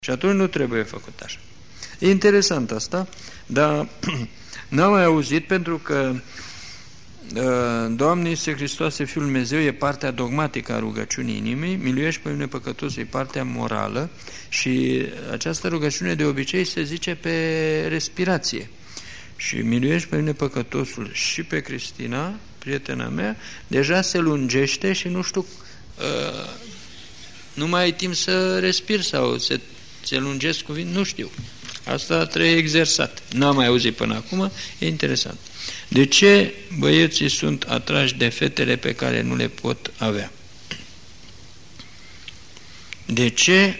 Și atunci nu trebuie făcut așa. E interesant asta, dar n-am mai auzit pentru că Doamne Iisuse Hristoase, Fiul Dumnezeu, e partea dogmatică a rugăciunii inimii, miluiește pe mine păcătosul, e partea morală și această rugăciune de obicei se zice pe respirație. Și miluiește pe mine păcătosul și pe Cristina, prietena mea, deja se lungește și nu știu, nu mai ai timp să respiri sau se lungesc cuvinte, nu știu. Asta trebuie exersat. N-am mai auzit până acum, e interesant. De ce băieții sunt atrași de fetele pe care nu le pot avea? De ce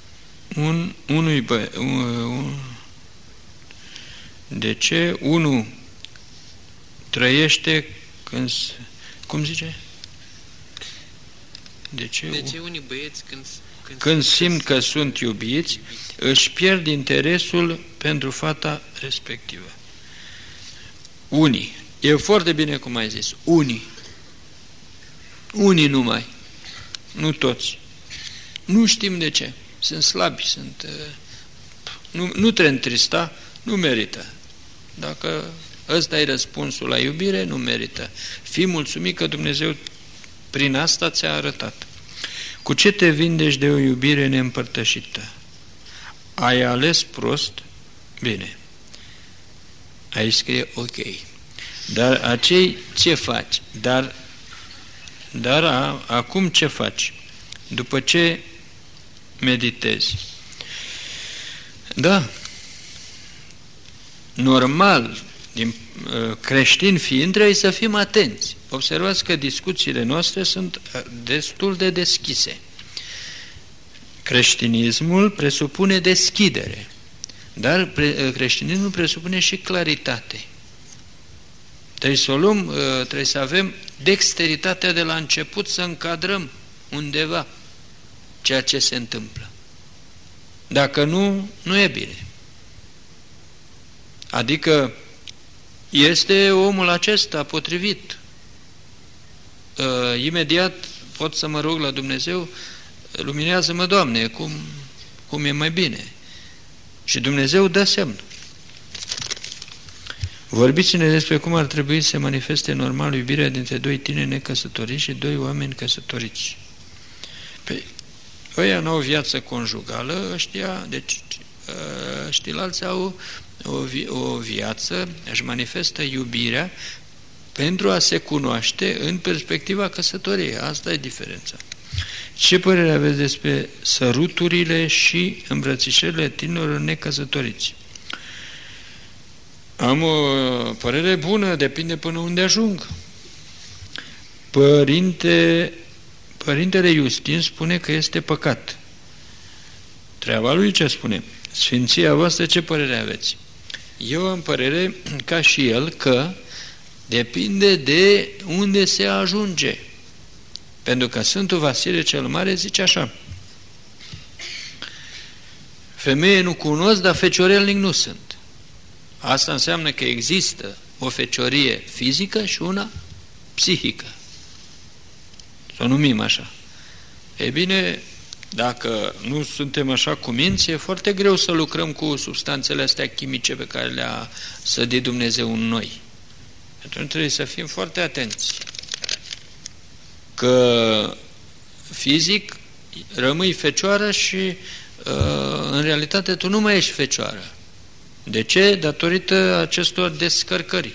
unul trăiește când... Cum zice? De ce unii băieți când simt că sunt iubiți, își pierd interesul pentru fata respectivă? Unii. E foarte bine cum ai zis. Unii numai. Nu toți. Nu știm de ce. Sunt slabi, nu te întrista, nu merită. Dacă ăsta e răspunsul la iubire, nu merită. Fii mulțumit că Dumnezeu prin asta ți-a arătat. Cu ce te vindești de o iubire neîmpărtășită? Ai ales prost? Bine. Aici scrie ok. Dar acei ce faci? Dar acum ce faci? După ce meditezi? Da. Normal, creștini fiind, trebuie să fim atenți. Observați că discuțiile noastre sunt destul de deschise. Creștinismul presupune deschidere, dar creștinismul presupune și claritate. Trebuie să avem dexteritatea de la început să încadrăm undeva ceea ce se întâmplă. Dacă nu, nu e bine. Adică este omul acesta potrivit. Imediat pot să mă rog la Dumnezeu, luminează-mă, Doamne, cum e mai bine. Și Dumnezeu dă semn. Vorbiți-ne despre cum ar trebui să se manifeste normal iubirea dintre doi tineri necăsătoriți și doi oameni căsătoriți. Păi, ăia n-au viață conjugală, ăștia, deci ăștilalți au o viață, își manifestă iubirea pentru a se cunoaște în perspectiva căsătoriei. Asta e diferența. Ce părere aveți despre săruturile și îmbrățișările tinerilor necăsătoriți? Am o părere bună, depinde până unde ajung. Părintele Iustin spune că este păcat. Treaba lui ce spune? Sfinția voastră, ce părere aveți? Eu am părere, ca și el, că depinde de unde se ajunge. Pentru că Sfântul Vasile cel Mare zice așa: femeie nu cunosc, dar feciorelnic nu sunt. Asta înseamnă că există o feciorie fizică și una psihică. Să o numim așa. E bine, dacă nu suntem așa cuminți, e foarte greu să lucrăm cu substanțele astea chimice pe care le-a sădit Dumnezeu în noi. Atunci trebuie să fim foarte atenți. Că fizic rămâi fecioară și în realitate tu nu mai ești fecioară. De ce? Datorită acestor descărcări.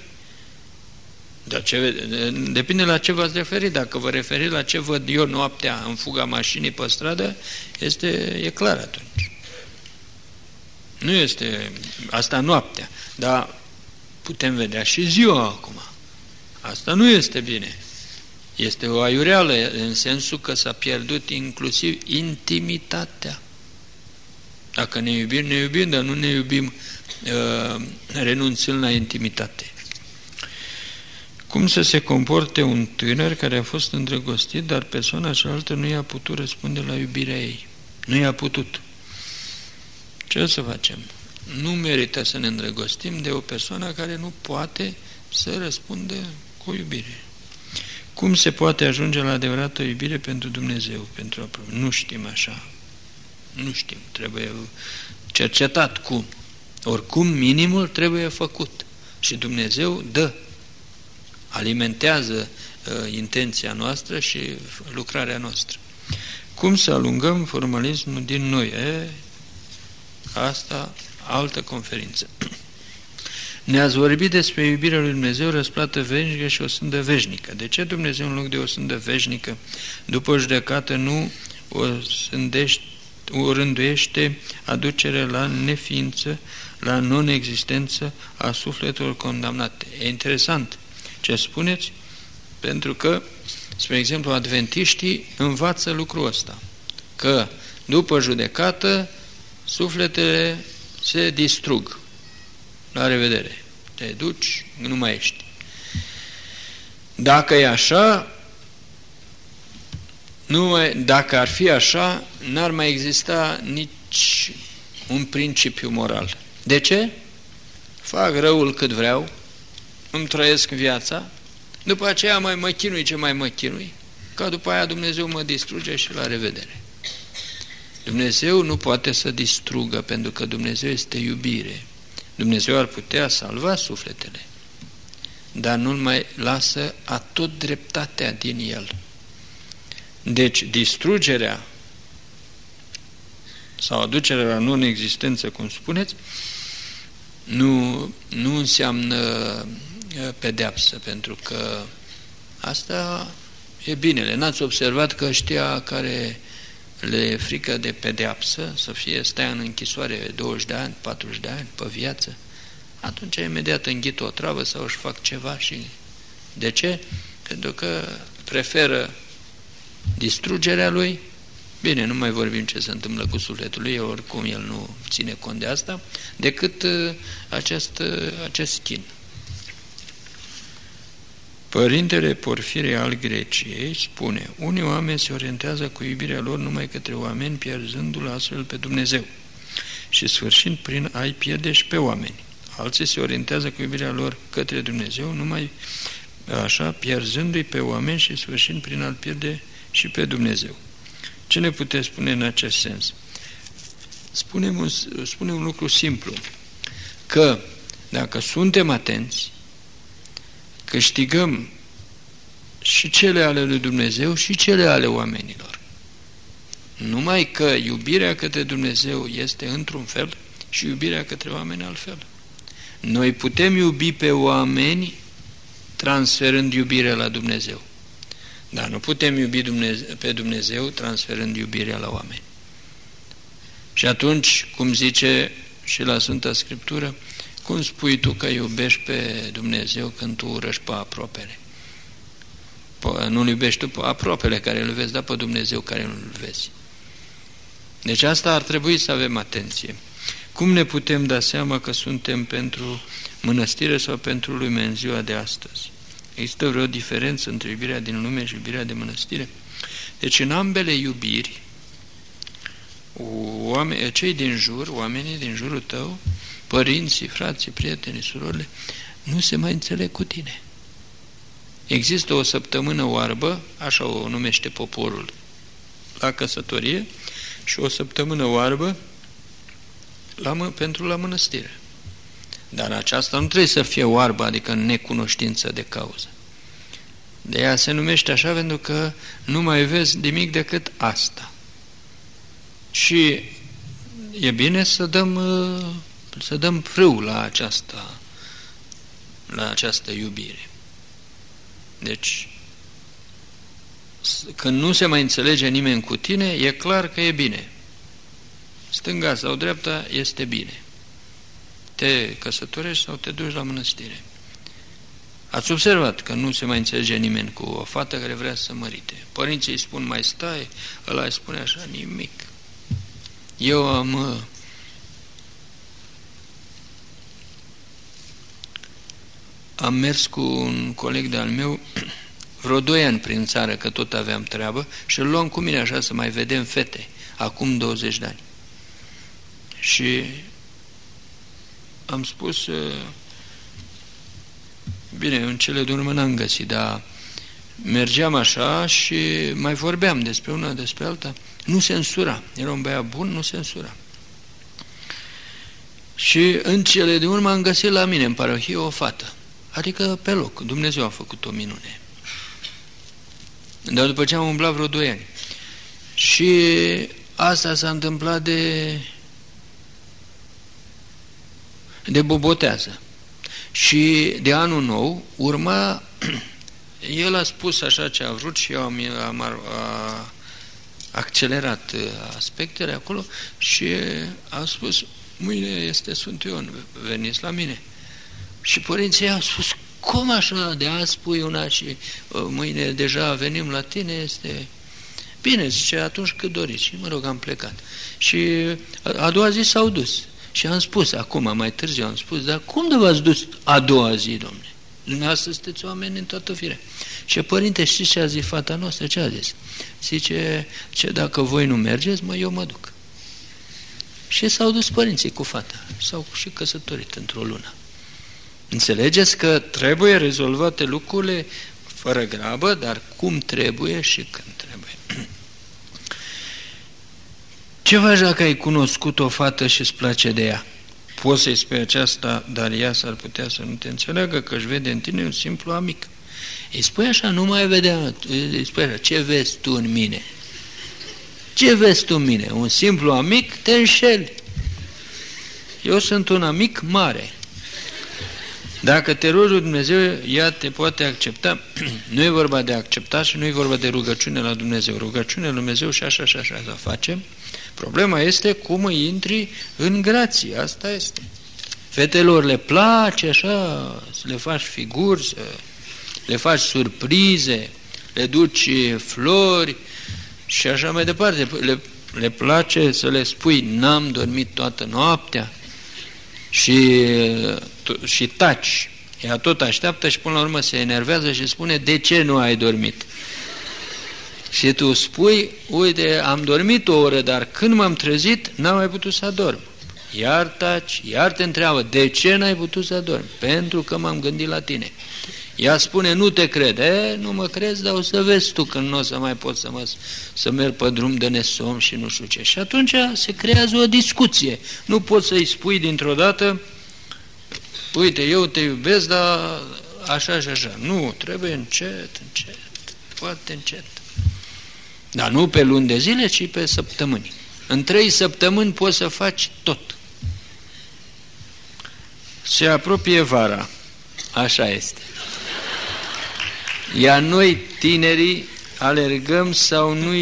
Depinde la ce v-ați referit. Dacă vă referiți la ce văd eu noaptea în fuga mașinii pe stradă, e clar atunci. Nu este asta noaptea, dar putem vedea și ziua acum. Asta nu este bine. Este o aiureală în sensul că s-a pierdut inclusiv intimitatea. Dacă ne iubim, dar nu ne iubim renunțând la intimitate. Cum să se comporte un tânăr care a fost îndrăgostit, dar persoana cealaltă nu i-a putut răspunde la iubirea ei? Nu i-a putut. Ce să facem? Nu merită să ne îndrăgostim de o persoană care nu poate să răspundă cu iubire. Cum se poate ajunge la adevărată iubire pentru Dumnezeu? Nu știm așa. Nu știm, trebuie cercetat cum. Oricum, minimul trebuie făcut. Și Dumnezeu dă, alimentează intenția noastră și lucrarea noastră. Cum să alungăm formalismul din noi? Asta, altă conferință. Ne-ați vorbit despre iubirea lui Dumnezeu, răsplată veșnică și o sândă veșnică. De ce Dumnezeu în loc de o sândă veșnică, după judecată, nu o rânduiește aducere la neființă, la non-existență a sufletelor condamnate? E interesant ce spuneți, pentru că, spre exemplu, adventiștii învață lucrul ăsta, că după judecată sufletele se distrug. La revedere. Te duci, nu mai ești. Dacă e așa, dacă ar fi așa, n-ar mai exista nici un principiu moral. De ce? Fac răul cât vreau, îmi trăiesc viața, după aceea mai mă chinui ce mai mă chinui, ca după aia Dumnezeu mă distruge și la revedere. Dumnezeu nu poate să distrugă, pentru că Dumnezeu este iubire. Dumnezeu ar putea salva sufletele, dar nu mai lasă atot dreptatea din el. Deci distrugerea sau aducerea la non-existență, cum spuneți, nu înseamnă pedeapsă, pentru că asta e binele. N-ați observat că ăștia care le e frică de pedeapsă, să stea în închisoare 20 de ani, 40 de ani, pe viață, atunci imediat înghit o travă sau își fac ceva și... De ce? Pentru că preferă distrugerea lui. Bine, nu mai vorbim ce se întâmplă cu sufletul lui, oricum el nu ține cont de asta, decât acest chin. Părintele Porfire al Greciei spune: unii oameni se orientează cu iubirea lor numai către oameni, pierzându-l astfel pe Dumnezeu și sfârșind prin a-i pierde și pe oameni. Alții se orientează cu iubirea lor către Dumnezeu numai așa, pierzându-i pe oameni și sfârșind prin a-l pierde și pe Dumnezeu. Ce ne puteți spune în acest sens? Spune un lucru simplu, că dacă suntem atenți, câștigăm și cele ale lui Dumnezeu și cele ale oamenilor. Numai că iubirea către Dumnezeu este într-un fel și iubirea către oameni altfel. Noi putem iubi pe oameni transferând iubirea la Dumnezeu, dar nu putem iubi pe Dumnezeu transferând iubirea la oameni. Și atunci, cum zice și la Sfânta Scriptură, cum spui tu că iubești pe Dumnezeu când tu urăști pe aproapele? Nu-L iubești tu pe aproapele care îl vezi, dar pe Dumnezeu care nu-L vezi. Deci asta ar trebui să avem atenție. Cum ne putem da seama că suntem pentru mănăstire sau pentru lume în ziua de astăzi? Există vreo diferență între iubirea din lume și iubirea de mănăstire? Deci în ambele iubiri, cei din jur, oamenii din jurul tău, părinții, frații, prietenii, surorile, nu se mai înțeleg cu tine. Există o săptămână oarbă, așa o numește poporul, la căsătorie, și o săptămână oarbă pentru la mănăstire. Dar aceasta nu trebuie să fie oarbă, adică în necunoștință de cauză. De ea se numește așa pentru că nu mai vezi nimic decât asta. Și e bine să dăm frâu la această iubire. Deci, când nu se mai înțelege nimeni cu tine, e clar că e bine. Stânga sau dreapta este bine. Te căsătorești sau te duci la mănăstire. Ați observat că nu se mai înțelege nimeni cu o fată care vrea să mărite. Părinții îi spun mai stai, ăla îi spune așa, nimic. Eu am mers cu un coleg de-al meu vreo 2 ani prin țară, că tot aveam treabă, și îl luam cu mine așa să mai vedem fete, acum 20 de ani. Și am spus, bine, în cele din urmă n-am găsit, dar mergeam așa și mai vorbeam despre una, despre alta. Nu se însura. Era un băiat bun, nu se însura. Și în cele din urmă am găsit la mine în parohie o fată. Adică pe loc. Dumnezeu a făcut o minune. Dar după ce am umblat vreo 2 ani. Și asta s-a întâmplat de bobotează. Și de anul nou urma, el a spus așa ce a vrut și eu am accelerat aspectele acolo și a spus, mâine este Sfântul Ion, veniți la mine. Și părinții au spus, cum așa, de azi spui una și mâine deja venim la tine, este... Bine, zice, atunci cât doriți. Și mă rog, am plecat. Și a doua zi s-au dus. Și am spus, acum, mai târziu am spus, dar cum de v-ați dus a doua zi, domne? Dumneavoastră sunteți oameni în toată firea. Și părinte, știți ce a zis fata noastră? Ce a zis? Zice, dacă voi nu mergeți, eu mă duc. Și s-au dus părinții cu fata. S-au și căsătorit într-o lună. Înțelegeți că trebuie rezolvate lucrurile fără grabă, dar cum trebuie și când trebuie. Ce faci dacă ai cunoscut o fată și îți place de ea? Poți să-i spui aceasta, dar ea s-ar putea să nu te înțeleagă, că își vede în tine un simplu amic. Îi spui așa, nu mai vedea, îi spui așa, ce vezi tu în mine? Ce vezi tu în mine? Un simplu amic, te înșeli. Eu sunt un amic mare. Dacă te rogi lui Dumnezeu, ea te poate accepta. Nu e vorba de accepta și nu e vorba de rugăciune la Dumnezeu. Rugăciune la Dumnezeu și așa și așa să facem. Problema este cum îi intri în grație. Asta este. Fetelor le place așa, să le faci figuri, să le faci surprize, le duci flori și așa mai departe. Le place să le spui, n-am dormit toată noaptea și taci. Ea tot așteaptă și până la urmă se enervează și spune, de ce nu ai dormit? Și tu spui, uite, am dormit 1 oră, dar când m-am trezit, n-am mai putut să adorm. Iar taci, iar te întreabă, de ce n-ai putut să adormi? Pentru că m-am gândit la tine. Ea spune, nu te cred. Nu mă crezi, dar o să vezi tu când nu o să mai pot să merg pe drum de nesom și nu știu ce. Și atunci se creează o discuție. Nu poți să-i spui dintr-o dată, uite, eu te iubesc, dar așa și așa. Nu, trebuie încet, foarte încet. Dar nu pe luni de zile, ci pe săptămâni. În 3 săptămâni poți să faci tot. Se apropie vara. Așa este. Iar noi, tinerii, alergăm sau nu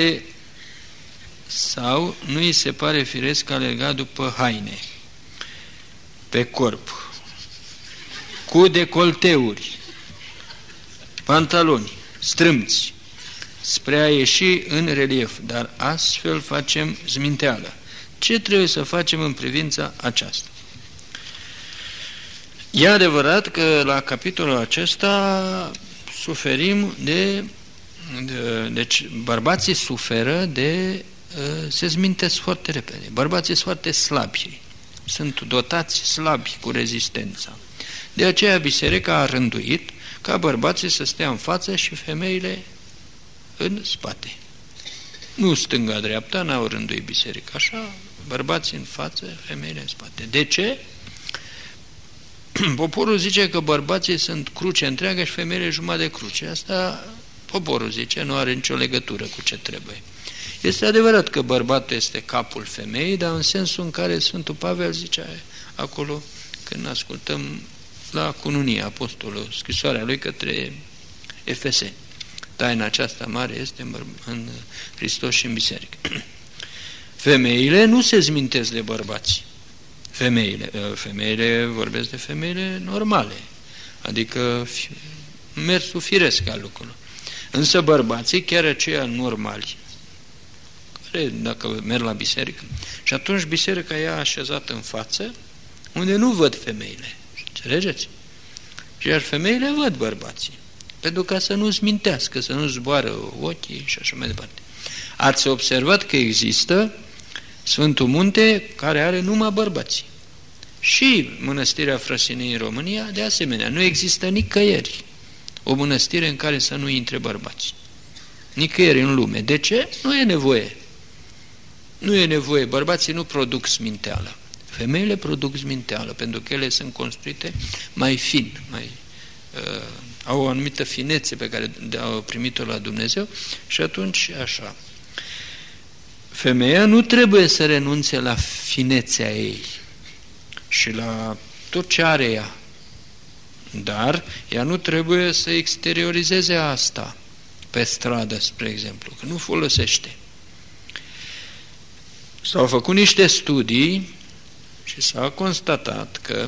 îi se pare firesc alerga după haine, pe corp, cu decolteuri, pantaloni, strâmți, spre a ieși în relief, dar astfel facem zminteală. Ce trebuie să facem în privința aceasta? E adevărat că la capitolul acesta suferim deci bărbații suferă se zmintesc foarte repede. Bărbații sunt foarte slabi. Sunt dotați slabi cu rezistența. De aceea biserica a rânduit ca bărbații să stea în față și femeile în spate. Nu stânga-dreapta, n-au rânduit biserica așa, bărbații în față, femeile în spate. De ce? Poporul zice că bărbații sunt cruce întreagă și femeile jumătate de cruce. Asta poporul zice, nu are nicio legătură cu ce trebuie. Este adevărat că bărbatul este capul femeii, dar în sensul în care Sfântul Pavel zicea acolo, când ascultăm la cununie apostolul, scrisoarea lui către Efeseni. Taina aceasta mare este în Hristos și în biserică. Femeile nu se zmintesc de bărbați. Femeile vorbesc de femeile normale, adică mersul firesc al lucrurilor. Însă bărbații, chiar aceia normali, care dacă merg la biserică, și atunci biserica e așezată în față, unde nu văd femeile. Înțelegeți? Și iar femeile văd bărbații, pentru ca să nu zmintească, să nu zboară ochii și așa mai departe. Ați observat că există Sfântul Munte care are numai bărbații. Și Mănăstirea Frăsinei în România, de asemenea, nu există nicăieri o mănăstire în care să nu intre bărbați. Nicăieri în lume. De ce? Nu e nevoie. Nu e nevoie. Bărbații nu produc sminteală. Femeile produc sminteală, pentru că ele sunt construite mai fin, au o anumită finețe pe care au primit-o la Dumnezeu și atunci așa. Femeia nu trebuie să renunțe la finețea ei și la tot ce are ea, dar ea nu trebuie să exteriorizeze asta pe stradă, spre exemplu, că nu folosește. S-au făcut niște studii și s-a constatat că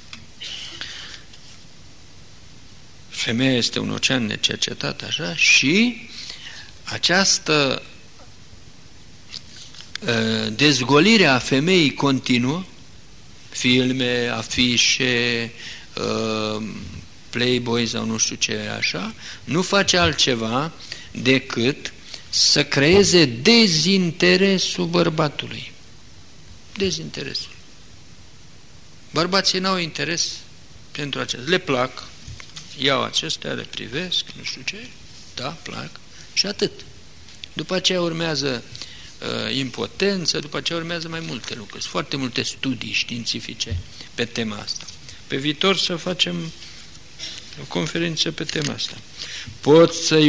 femeia este un ocean necercetat, așa, și această dezgolire a femeii continuă, filme, afișe, Playboy sau nu știu ce așa, nu face altceva decât să creeze dezinteresul bărbatului. Dezinteresul. Bărbații n-au interes pentru acestea. Le plac, iau acestea, le privesc, nu știu ce, da, plac, și atât. După aceea urmează impotență, după aceea urmează mai multe lucruri. Sunt foarte multe studii științifice pe tema asta. Pe viitor să facem o conferință pe tema asta. Poți să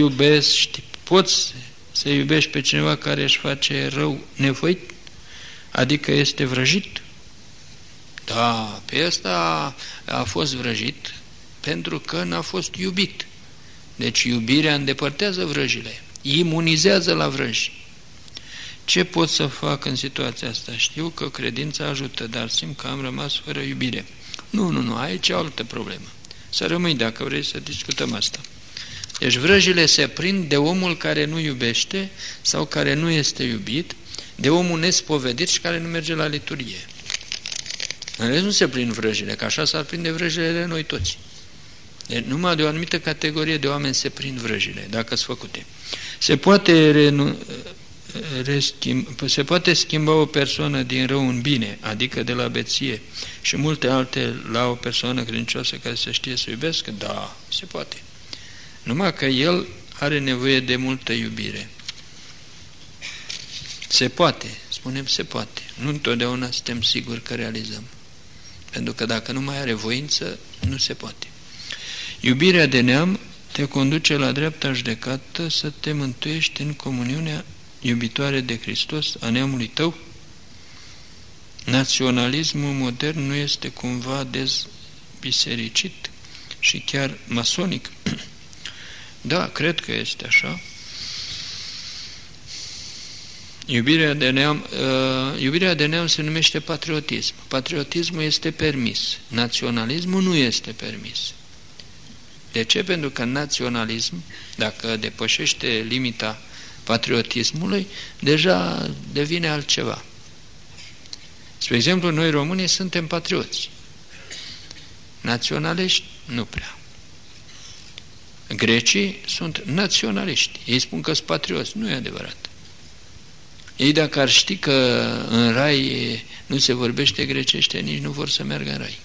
iubești pe cineva care își face rău nevoit? Adică este vrăjit? Da, pe ăsta a fost vrăjit pentru că n-a fost iubit. Deci iubirea îndepărtează vrăjile, imunizează la vrăji. Ce pot să fac în situația asta? Știu că credința ajută, dar simt că am rămas fără iubire. Nu, aici e o altă problemă. Să rămâi dacă vrei să discutăm asta. Deci vrăjile se prind de omul care nu iubește sau care nu este iubit, de omul nespovedit și care nu merge la liturghie. În rest nu se prind vrăjile, că așa s-ar prinde vrăjile de noi toți. Deci numai de o anumită categorie de oameni se prind vrăjile, dacă sunt făcute. Se poate schimba o persoană din rău în bine, adică de la beție și multe alte la o persoană credincioasă care să știe să iubească? Da, se poate. Numai că el are nevoie de multă iubire. Se poate, spunem se poate. Nu întotdeauna suntem siguri că realizăm. Pentru că dacă nu mai are voință, nu se poate. Iubirea de neam te conduce la dreapta judecată să te mântuiești în comuniunea iubitoare de Hristos a neamului tău? Naționalismul modern nu este cumva dezbisericit și chiar masonic? Da, cred că este așa. Iubirea de neam se numește patriotism. Patriotismul este permis. Naționalismul nu este permis. De ce? Pentru că naționalism, dacă depășește limita patriotismului, deja devine altceva. Spre exemplu, noi românii suntem patrioți. Naționaliști? Nu prea. Grecii sunt naționaliști. Ei spun că sunt patrioți. Nu e adevărat. Ei, dacă ar ști că în rai nu se vorbește grecește, nici nu vor să meargă în rai.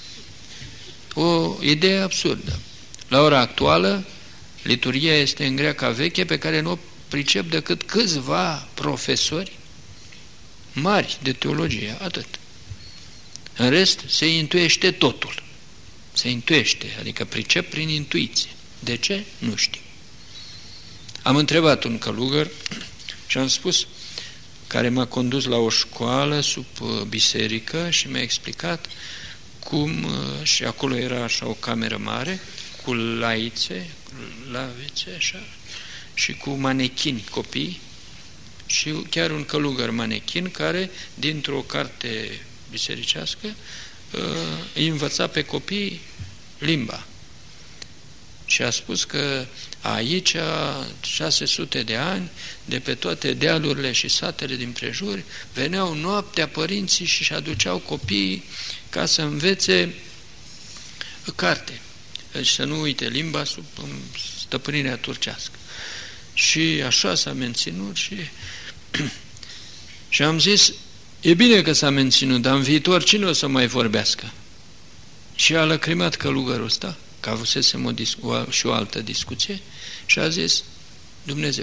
O idee absurdă. La ora actuală, liturghia este în greaca veche, pe care nu o pricep decât câțiva profesori mari de teologie, atât. În rest, se intuiește totul. Se intuiește, adică pricep prin intuiție. De ce? Nu știu. Am întrebat un călugăr și am spus, care m-a condus la o școală sub biserică și mi-a explicat cum, și acolo era așa o cameră mare, cu lavițe, așa, și cu manechini copii, și chiar un călugăr manechin care, dintr-o carte bisericească, îi învăța pe copii limba. Și a spus că aici, 600 de ani, de pe toate dealurile și satele din prejur, veneau noaptea părinții și își aduceau copiii ca să învețe carte. Deci să nu uite limba sub stăpânirea turcească. Și așa s-a menținut și am zis, e bine că s-a menținut, dar în viitor cine o să mai vorbească? Și a lăcrimat călugărul ăsta că avusesem și o altă discuție, și a zis Dumnezeu.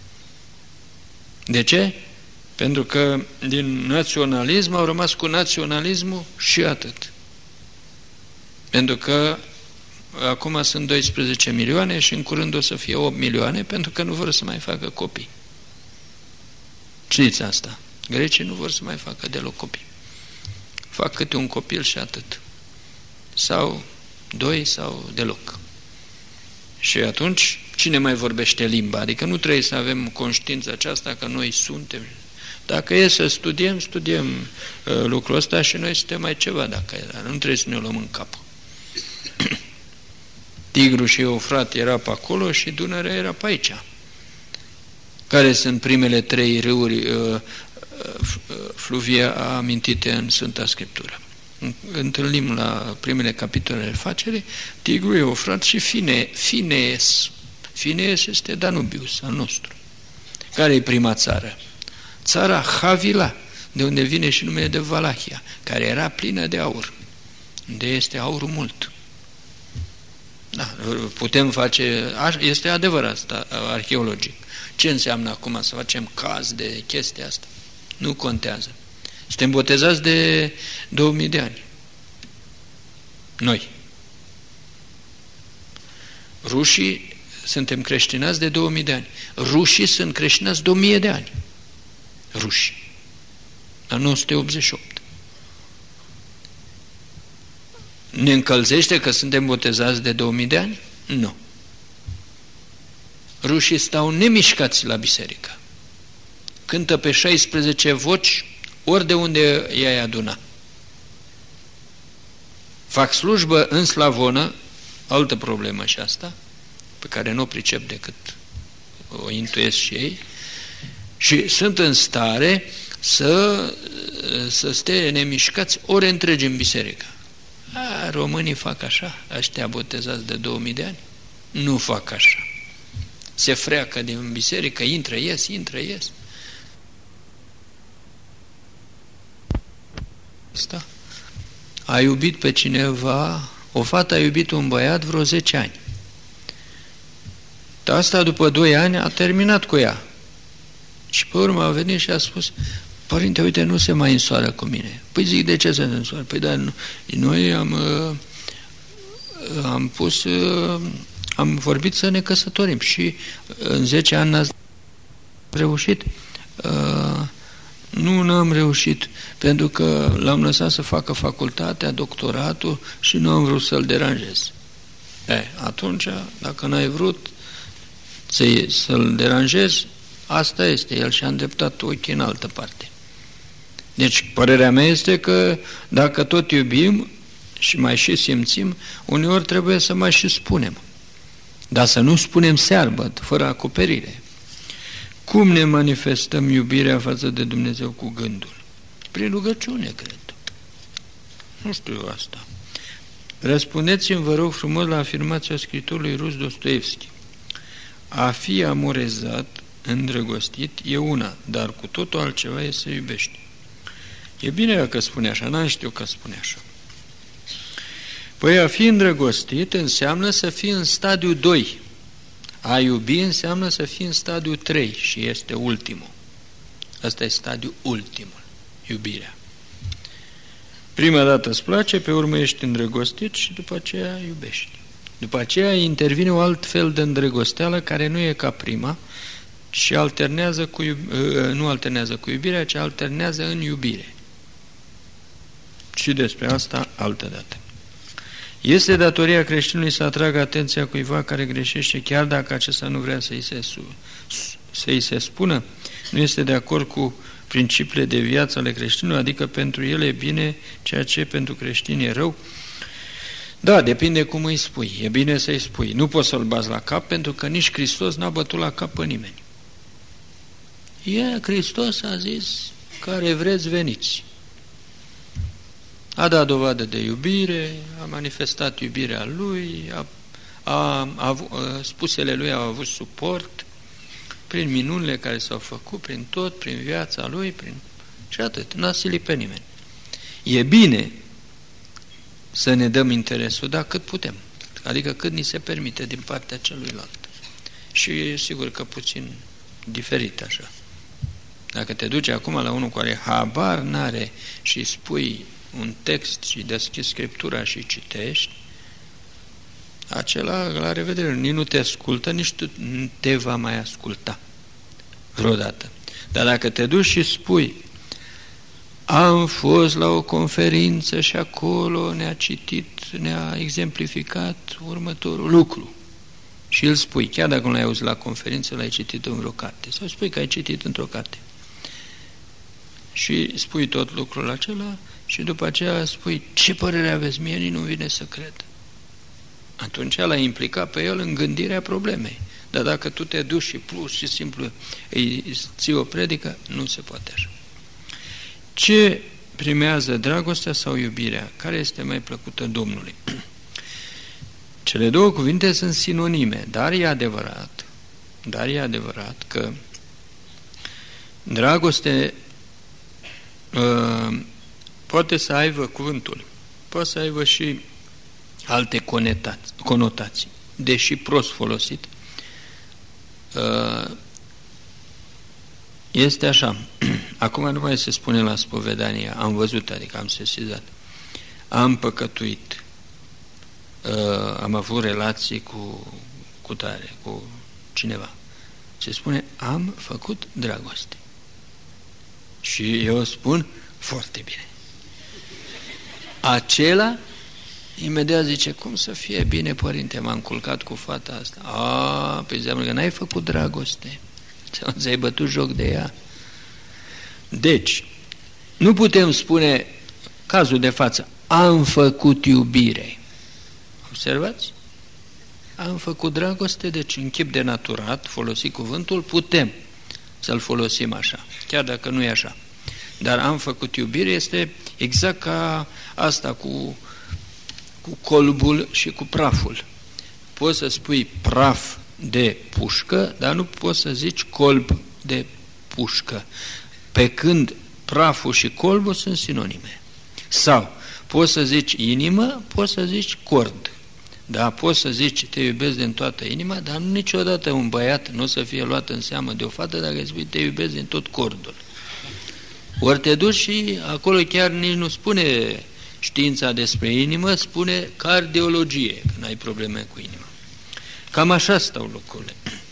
De ce? Pentru că din naționalism au rămas cu naționalismul și atât. Pentru că acum sunt 12 milioane și în curând o să fie 8 milioane pentru că nu vor să mai facă copii. Știți asta? Grecii nu vor să mai facă deloc copii. Fac câte un copil și atât. Sau 2 sau deloc. Și atunci, cine mai vorbește limba? Adică nu trebuie să avem conștiința aceasta că noi suntem. Dacă e să studiem lucrul ăsta și noi suntem mai ceva, dacă e, dar nu trebuie să ne luăm în cap. Tigru și Eufrat era pe acolo și Dunărea era pe aici. Care sunt primele 3 râuri fluvie amintite în Sfânta Scriptură? Întâlnim la primele capitole ale facerii Tigru, Eufrat și Finees. Finees este Danubius, al nostru. Care e prima țară? Țara Havila, de unde vine și numele de Valahia, care era plină de aur. Unde este aurul mult. Da, putem face, este adevărat arheologic. Ce înseamnă acum să facem caz de chestia asta? Nu contează. Suntem botezați de 2000 de ani. Noi. Rușii suntem creștinați de 2000 de ani. Rușii sunt creștinați de 1000 de ani. Rușii. La 988. Ne încălzește că suntem botezați de 2000 de ani? Nu. Rușii stau nemișcați la biserică. Cântă pe 16 voci ori de unde i-ai aduna. Fac slujbă în slavonă, altă problemă și asta, pe care nu o pricep decât o intuiesc și ei, și sunt în stare să stea nemișcați ore întregi în biserică. Românii fac așa, ăștia botezați de 2000 de ani? Nu fac așa. Se freacă din biserică, intră, ies. Asta. A iubit pe cineva, o fată a iubit un băiat vreo 10 ani. Dar asta după 2 ani a terminat cu ea. Și pe urmă a venit și a spus: părinte, uite, nu se mai însoară cu mine. Păi zic, de ce se însoară? Păi dar noi am vorbit să ne căsătorim și în 10 ani n-ați reușit? Nu, n-am reușit, pentru că l-am lăsat să facă facultatea, doctoratul și nu am vrut să-l deranjez. Atunci, dacă n-ai vrut să-l deranjezi, asta este, el și-a îndreptat ochii în altă parte. Deci, părerea mea este că dacă tot iubim și mai și simțim, uneori trebuie să mai și spunem. Dar să nu spunem searbăt, fără acoperire. Cum ne manifestăm iubirea față de Dumnezeu cu gândul? Prin rugăciune, cred. Nu știu asta. Răspundeți-mi, vă rog frumos, la afirmația scriitorului rus Dostoevski. A fi amorezat, îndrăgostit, e una, dar cu totul altceva e să iubești. E bine dacă spune așa, n-am știut că spune așa. Păi a fi îndrăgostit înseamnă să fii în stadiu 2. A iubi înseamnă să fii în stadiu 3 și este ultimul. Asta e stadiul ultimul, iubirea. Prima dată îți place, pe urmă ești îndrăgostit și după aceea iubești. După aceea intervine o alt fel de îndrăgosteală care nu e ca prima și nu alternează cu iubirea, ci alternează în iubire. Și despre asta altă dată. Este datoria creștinului să atragă atenția cuiva care greșește, chiar dacă acesta nu vrea să-i se spună, nu este de acord cu principiile de viață ale creștinului, adică pentru el e bine ceea ce pentru creștini e rău. Da, depinde cum îi spui. E bine să-i spui. Nu poți să-l bați la cap, pentru că nici Hristos n-a bătut la cap pe nimeni. Hristos a zis: care vreți, veniți. A dat dovadă de iubire, a manifestat iubirea lui, spusele lui au avut suport prin minunile care s-au făcut, prin tot, prin viața lui, și atât. N-a silit pe nimeni. E bine să ne dăm interesul, dar cât putem. adică cât ni se permite din partea celuilalt. Și sigur că puțin diferit așa. Dacă te duci acum la unul care habar n-are și spui un text și deschizi Scriptura și citești, acela, la revedere, nici nu te ascultă, nici nu te va mai asculta vreodată. Dar dacă te duci și spui, am fost la o conferință și acolo ne-a citit, ne-a exemplificat următorul lucru, și îl spui, chiar dacă nu l-ai auzit la conferință, l-ai citit în vreo carte, sau spui că ai citit într-o carte, și spui tot lucrul acela și după aceea spui, ce părere aveți, mie nici nu vine să cred. Atunci l-ai implicat pe el în gândirea problemei. Dar dacă tu te duci și plus și simplu îi ții o predică, nu se poate așa. Ce primează, dragostea sau iubirea? Care este mai plăcută Domnului? Cele două cuvinte sunt sinonime, dar e adevărat că dragoste poate să aibă cuvântul, poate să aibă și alte conotații, deși prost folosit. Este așa. Acum nu mai se spune la spovedanie, am văzut, adică am sesizat, am păcătuit, am avut relații cu tare, cu cineva. Se spune, am făcut dragoste. Și eu spun, foarte bine. Acela imediat zice, cum să fie bine, părinte, m-am culcat cu fata asta. Păi înseamnă că n-ai făcut dragoste. Sau ți-ai bătut joc de ea. Deci, nu putem spune, cazul de față, am făcut iubire. Observați? Am făcut dragoste, deci în chip de naturat, folosi cuvântul, putem să-l folosim așa, chiar dacă nu e așa. Dar am făcut iubire este exact ca asta cu colbul și cu praful. Poți să spui praf de pușcă, dar nu poți să zici colb de pușcă, pe când praful și colbul sunt sinonime. Sau poți să zici inimă, poți să zici cord. Da, poți să zici te iubesc din toată inima, dar niciodată un băiat nu o să fie luat în seamă de o fată dacă spui te iubesc din tot cordul. Ori te duci și acolo chiar nici nu spune știința despre inimă, spune cardiologie, când ai probleme cu inima. Cam așa stau lucrurile.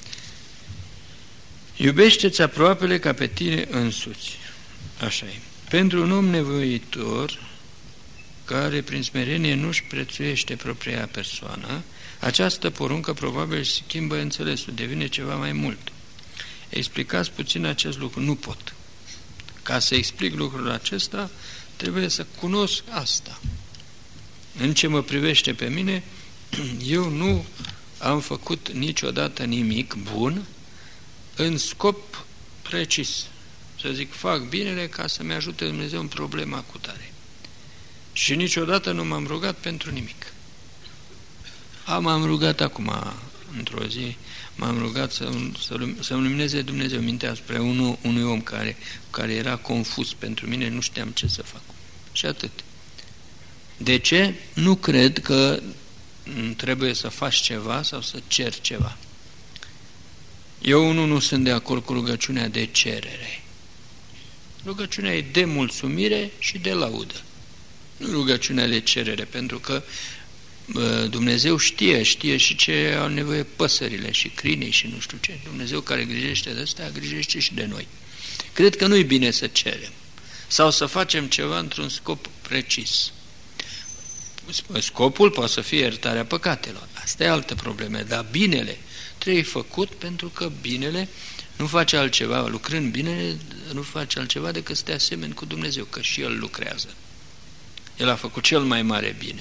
Iubește-ți aproapele ca pe tine însuți. Așa e. Pentru un om nevoitor, care prin smerenie nu-și prețuiește propria persoană, această poruncă probabil se schimbă înțelesul, devine ceva mai mult. Explicați puțin acest lucru. Nu pot. Ca să explic lucrul acesta, trebuie să cunosc asta. În ce mă privește pe mine, eu nu am făcut niciodată nimic bun în scop precis. Să zic, fac binele ca să-mi ajute Dumnezeu în problema cu tare. Și niciodată nu m-am rugat pentru nimic. M-am rugat acum, într-o zi, m-am rugat să-mi lumineze Dumnezeu mintea spre unui om care era confuz pentru mine, nu știam ce să fac. Și atât. De ce? Nu cred că trebuie să faci ceva sau să ceri ceva. Eu nu sunt de acord cu rugăciunea de cerere. Rugăciunea e de mulțumire și de laudă. Nu rugăciunea de cerere, pentru că Dumnezeu știe și ce au nevoie păsările și crinii și nu știu ce. Dumnezeu care grijește de astea, grijește și de noi. Cred că nu e bine să cerem sau să facem ceva într-un scop precis. Scopul poate să fie iertarea păcatelor. Asta e altă problemă, dar binele trebuie făcut pentru că binele nu face altceva, lucrând binele nu face altceva decât să te asemeni cu Dumnezeu, că și El lucrează. El a făcut cel mai mare bine,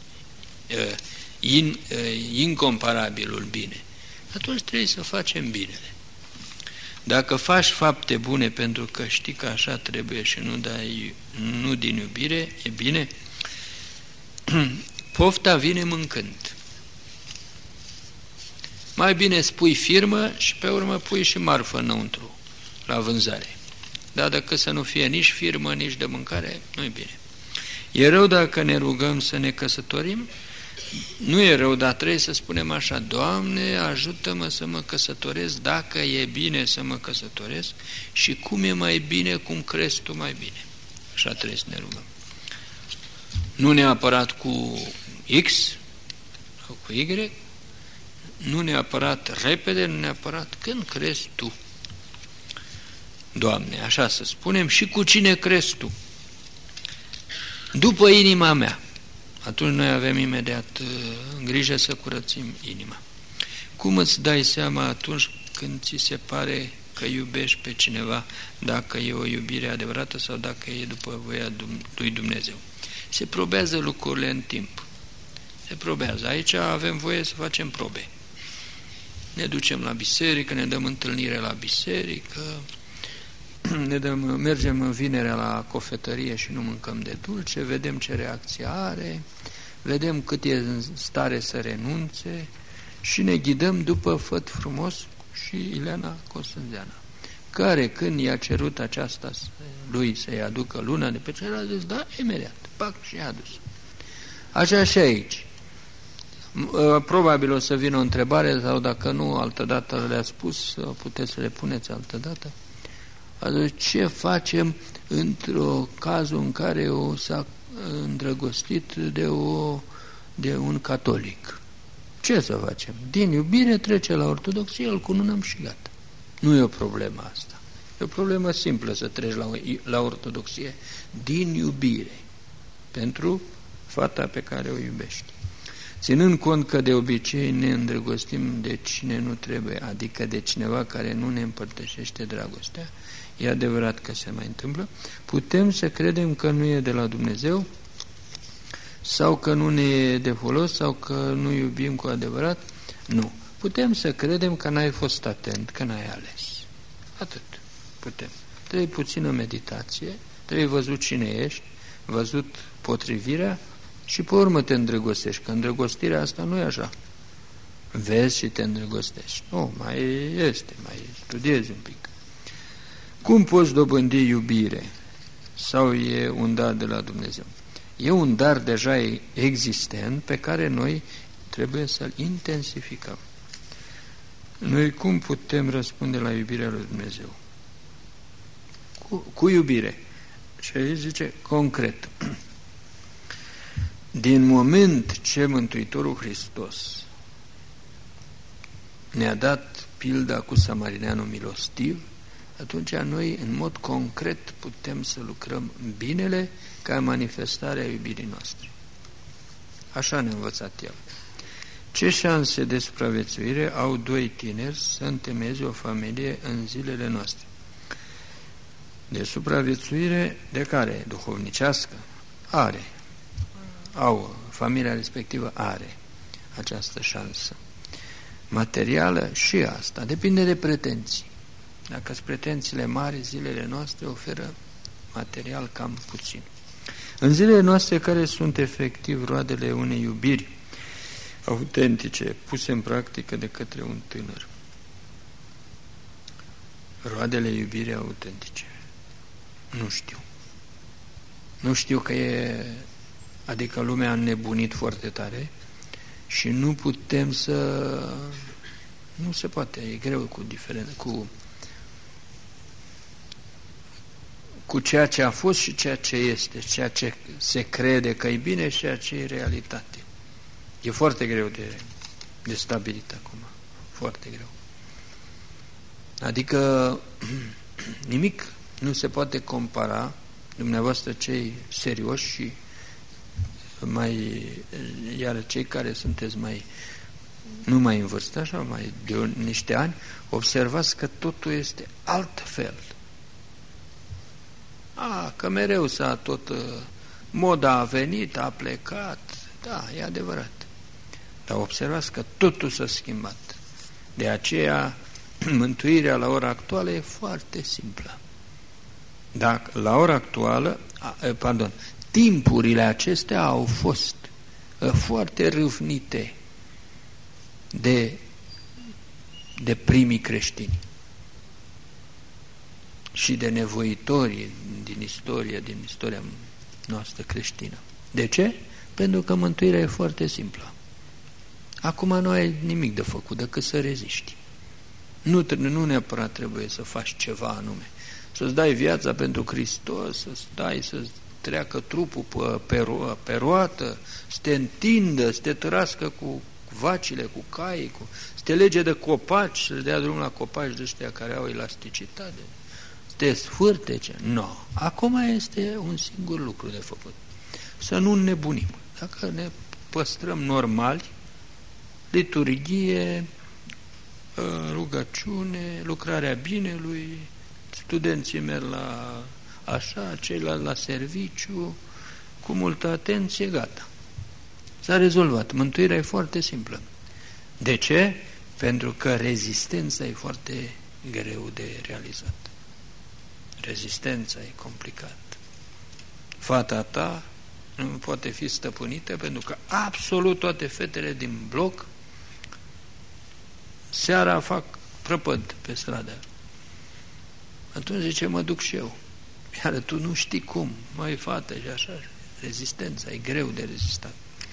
incomparabilul bine. Atunci trebuie să facem binele. Dacă faci fapte bune pentru că știi că așa trebuie și nu din iubire, e bine, pofta vine mâncând. Mai bine spui firmă și pe urmă pui și marfă înăuntru, la vânzare. Dar dacă să nu fie nici firmă, nici de mâncare, nu e bine. E rău dacă ne rugăm să ne căsătorim, Nu e rău, dar trebuie să spunem așa: Doamne, ajută-mă să mă căsătoresc, dacă e bine să mă căsătoresc, și cum e mai bine, cum crezi Tu mai bine. Așa trebuie să ne rugăm. Nu neapărat cu X sau cu Y, nu neapărat repede, nu neapărat când crezi Tu. Doamne, așa să spunem, și cu cine crezi Tu? După inima mea. Atunci noi avem imediat grijă să curățim inima. Cum îți dai seama atunci când ți se pare că iubești pe cineva, dacă e o iubire adevărată sau dacă e după voia lui Dumnezeu? Se probează lucrurile în timp. Se probează. Aici avem voie să facem probe. Ne ducem la biserică, ne dăm întâlnire la biserică, mergem vinerea la cofetărie și nu mâncăm de dulce, vedem ce reacție are, vedem cât e în stare să renunțe și ne ghidăm după Făt Frumos și Ileana Costânzeana, care, când i-a cerut aceasta lui să-i aducă luna de pe cer, a zis, da, imediat, pac, și i-a adus. Așa și aici. Probabil o să vină o întrebare, sau dacă nu, altădată le-a spus, puteți să le puneți altădată. Atunci, ce facem într-o cazul în care s-a îndrăgostit de un catolic? Ce să facem? Din iubire trece la ortodoxie, îl cununăm și gata. Nu e o problemă asta. E o problemă simplă să treci la ortodoxie din iubire pentru fata pe care o iubești. Ținând cont că de obicei ne îndrăgostim de cine nu trebuie, adică de cineva care nu ne împărtășește dragostea, e adevărat că se mai întâmplă, putem să credem că nu e de la Dumnezeu, sau că nu ne e de folos, sau că nu iubim cu adevărat. Nu. Putem să credem că n-ai fost atent, că n-ai ales. Atât. Putem. Trebuie puțină meditație, trebuie văzut cine ești, văzut potrivirea și pe urmă te îndrăgostești, că îndrăgostirea asta nu e așa. Vezi și te îndrăgostești. Nu, mai studiezi un pic. Cum poți dobândi iubire? Sau e un dar de la Dumnezeu? E un dar deja existent pe care noi trebuie să-l intensificăm. Noi cum putem răspunde la iubirea lui Dumnezeu? Cu iubire. Și aici zice concret. Din moment ce Mântuitorul Hristos ne-a dat pilda cu samarineanul milostiv, atunci noi, în mod concret, putem să lucrăm binele ca manifestare a iubirii noastre. Așa ne-a învățat El. Ce șanse de supraviețuire au doi tineri să întemeieze o familie în zilele noastre? De supraviețuire de care? Duhovnicească? Are. Familia respectivă are această șansă. Materială și asta. Depinde de pretenții. Dacă sunt pretențiile mari, zilele noastre oferă material cam puțin. În zilele noastre, care sunt efectiv roadele unei iubiri autentice, puse în practică de către un tânăr? Roadele iubirii autentice. Nu știu. Nu știu că e... Adică lumea a înnebunit foarte tare și nu putem să... Nu se poate, e greu cu ceea ce a fost și ceea ce este, ceea ce se crede că e bine și ceea ce e realitate. E foarte greu de stabilit acum. Foarte greu. Adică nimic nu se poate compara, dumneavoastră cei serioși și iar cei care sunteți nu mai în vârstă, așa, mai de niște ani, observați că totul este altfel. Că mereu moda a venit, a plecat, da, e adevărat. Dar observați că totul s-a schimbat. De aceea, mântuirea la ora actuală e foarte simplă. Dacă la ora actuală, timpurile acestea au fost foarte râvnite de primii creștini și de nevoitori din istoria noastră creștină. De ce? Pentru că mântuirea e foarte simplă. Acum nu ai nimic de făcut decât să reziști. Nu neapărat trebuie să faci ceva anume. Să-ți dai viața pentru Hristos, să stai, să-ți treacă trupul pe roată, să te întindă, să te tărască cu vacile, cu caii, să te lege de copaci, să-ți dea drum la copaci de ăștia care au elasticitate, să te sfârtece. Nu. Acum este un singur lucru de făcut. Să nu înnebunim. Dacă ne păstrăm normali, liturghie, rugăciune, lucrarea binelui, studenții merg la așa, ceilalți la serviciu, cu multă atenție, gata. S-a rezolvat. Mântuirea e foarte simplă. De ce? Pentru că rezistența e foarte greu de realizat. Rezistența e complicat. Fata ta nu poate fi stăpânită pentru că absolut toate fetele din bloc seara fac prăpăd pe stradă. Atunci zice, mă duc și eu. Iar tu nu știi cum, măi fată și așa. Rezistența e greu de rezistat.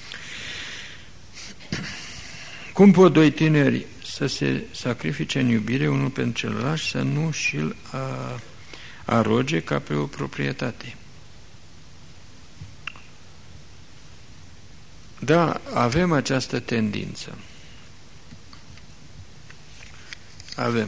Cum pot doi tineri să se sacrifice în iubire unul pentru celălalt și să nu și-l aroge ca pe o proprietate? Da, avem această tendință. Avem.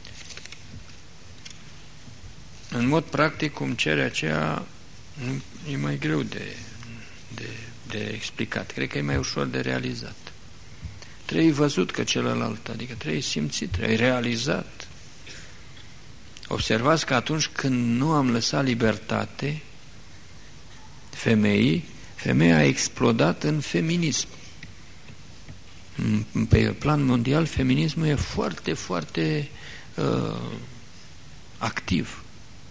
În mod practic, cum cere aceea, e mai greu de explicat. Cred că e mai ușor de realizat. Trebuie văzut că celălalt, adică trebuie simțit, trebuie realizat. Observați că atunci când nu am lăsat libertate femeia a explodat în feminism. Pe plan mondial, feminismul e foarte, foarte activ.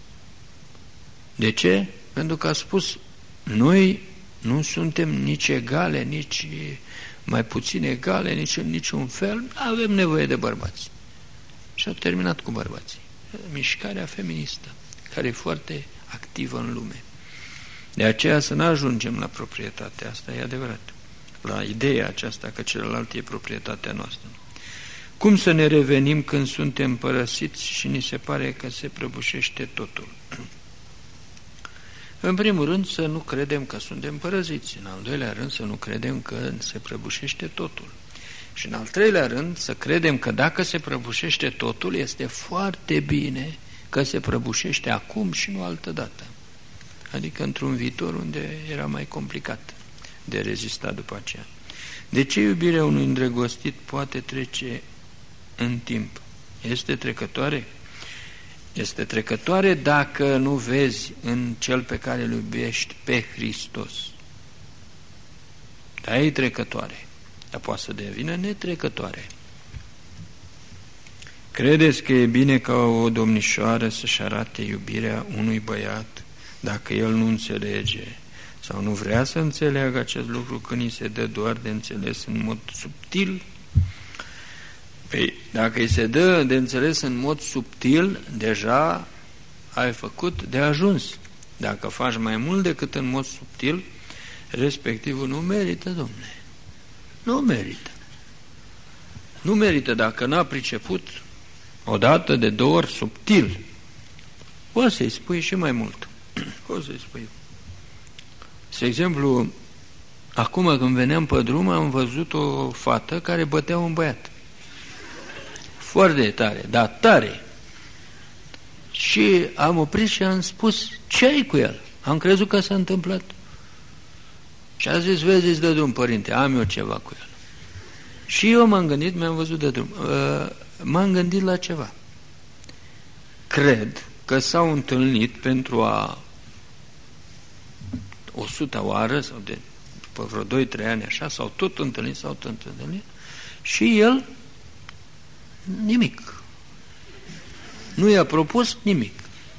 De ce? Pentru că a spus, noi nu suntem nici egale, nici mai puțin egale, nici în niciun fel, avem nevoie de bărbați. Și a terminat cu bărbații. Mișcarea feministă, care e foarte activă în lume. De aceea să nu ajungem la proprietatea asta, e adevărat. La ideea aceasta că celălalt e proprietatea noastră. Cum să ne revenim când suntem părăsiți și ni se pare că se prăbușește totul? În primul rând să nu credem că suntem părăziți, în al doilea rând să nu credem că se prăbușește totul. Și în al treilea rând să credem că dacă se prăbușește totul, este foarte bine că se prăbușește acum și nu altădată. Adică într-un viitor unde era mai complicat de rezistat după aceea. De ce iubirea unui îndrăgostit poate trece în timp? Este trecătoare? Este trecătoare dacă nu vezi în cel pe care îl iubești pe Hristos. Dar e trecătoare, dar poate să devină netrecătoare. Credeți că e bine ca o domnișoară să-și arate iubirea unui băiat dacă el nu înțelege sau nu vrea să înțeleagă acest lucru când îi se dă doar de înțeles în mod subtil? Păi, dacă îi se dă de înțeles în mod subtil, deja ai făcut de ajuns. Dacă faci mai mult decât în mod subtil, respectivul nu merită, domne. Nu merită. Nu merită dacă n-a priceput odată, de două ori, subtil. O să-i spui și mai mult. O să-i spui. De exemplu, acum când veneam pe drum, am văzut o fată care bătea un băiat. Foarte tare, dar tare. Și am oprit și am spus, ce ai cu el? Am crezut că s-a întâmplat. Și a zis, vezi, îți dă drum, părinte, am eu ceva cu el. Și eu m-am gândit, mi-am văzut de drum, m-am gândit la ceva. Cred că s-au întâlnit pentru a 100-a oară, sau de după vreo 2-3 ani așa, s-au tot întâlnit, și el nimic. Nu i-a propus nimic.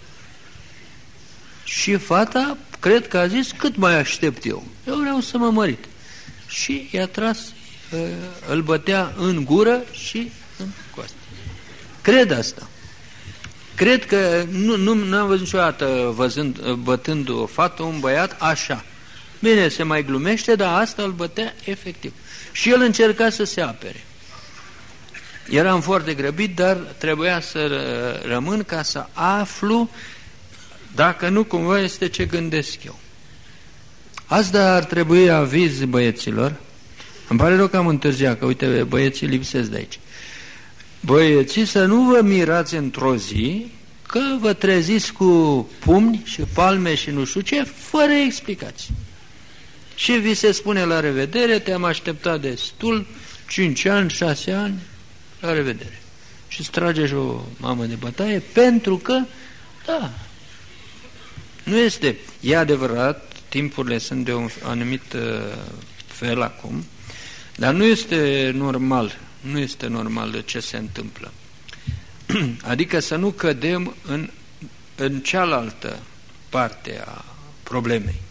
Și fata, cred că a zis, cât mai aștept eu? Eu vreau să mă mărit. Și i-a tras, îl bătea în gură și în coastă. Cred asta. Cred că nu am văzut niciodată bătând o fată, un băiat, așa. Bine, se mai glumește, dar asta îl bătea efectiv. Și el încerca să se apere. Eram foarte grăbit, dar trebuia să rămân ca să aflu dacă nu cumva este ce gândesc eu. Asta ar trebui aviz băieților. Îmi pare rău că am întârziat, că uite, băieții lipsesc de aici. Băieții, să nu vă mirați într-o zi că vă treziți cu pumni și palme și nu știu ce, fără explicații. Și vi se spune la revedere, te-am așteptat destul, 5 ani, 6 ani, la revedere. Și îți trageți o mamă de bătaie pentru că, da, nu este, e adevărat, timpurile sunt de un anumit fel acum, dar nu este normal de ce se întâmplă. Adică să nu cădem în cealaltă parte a problemei.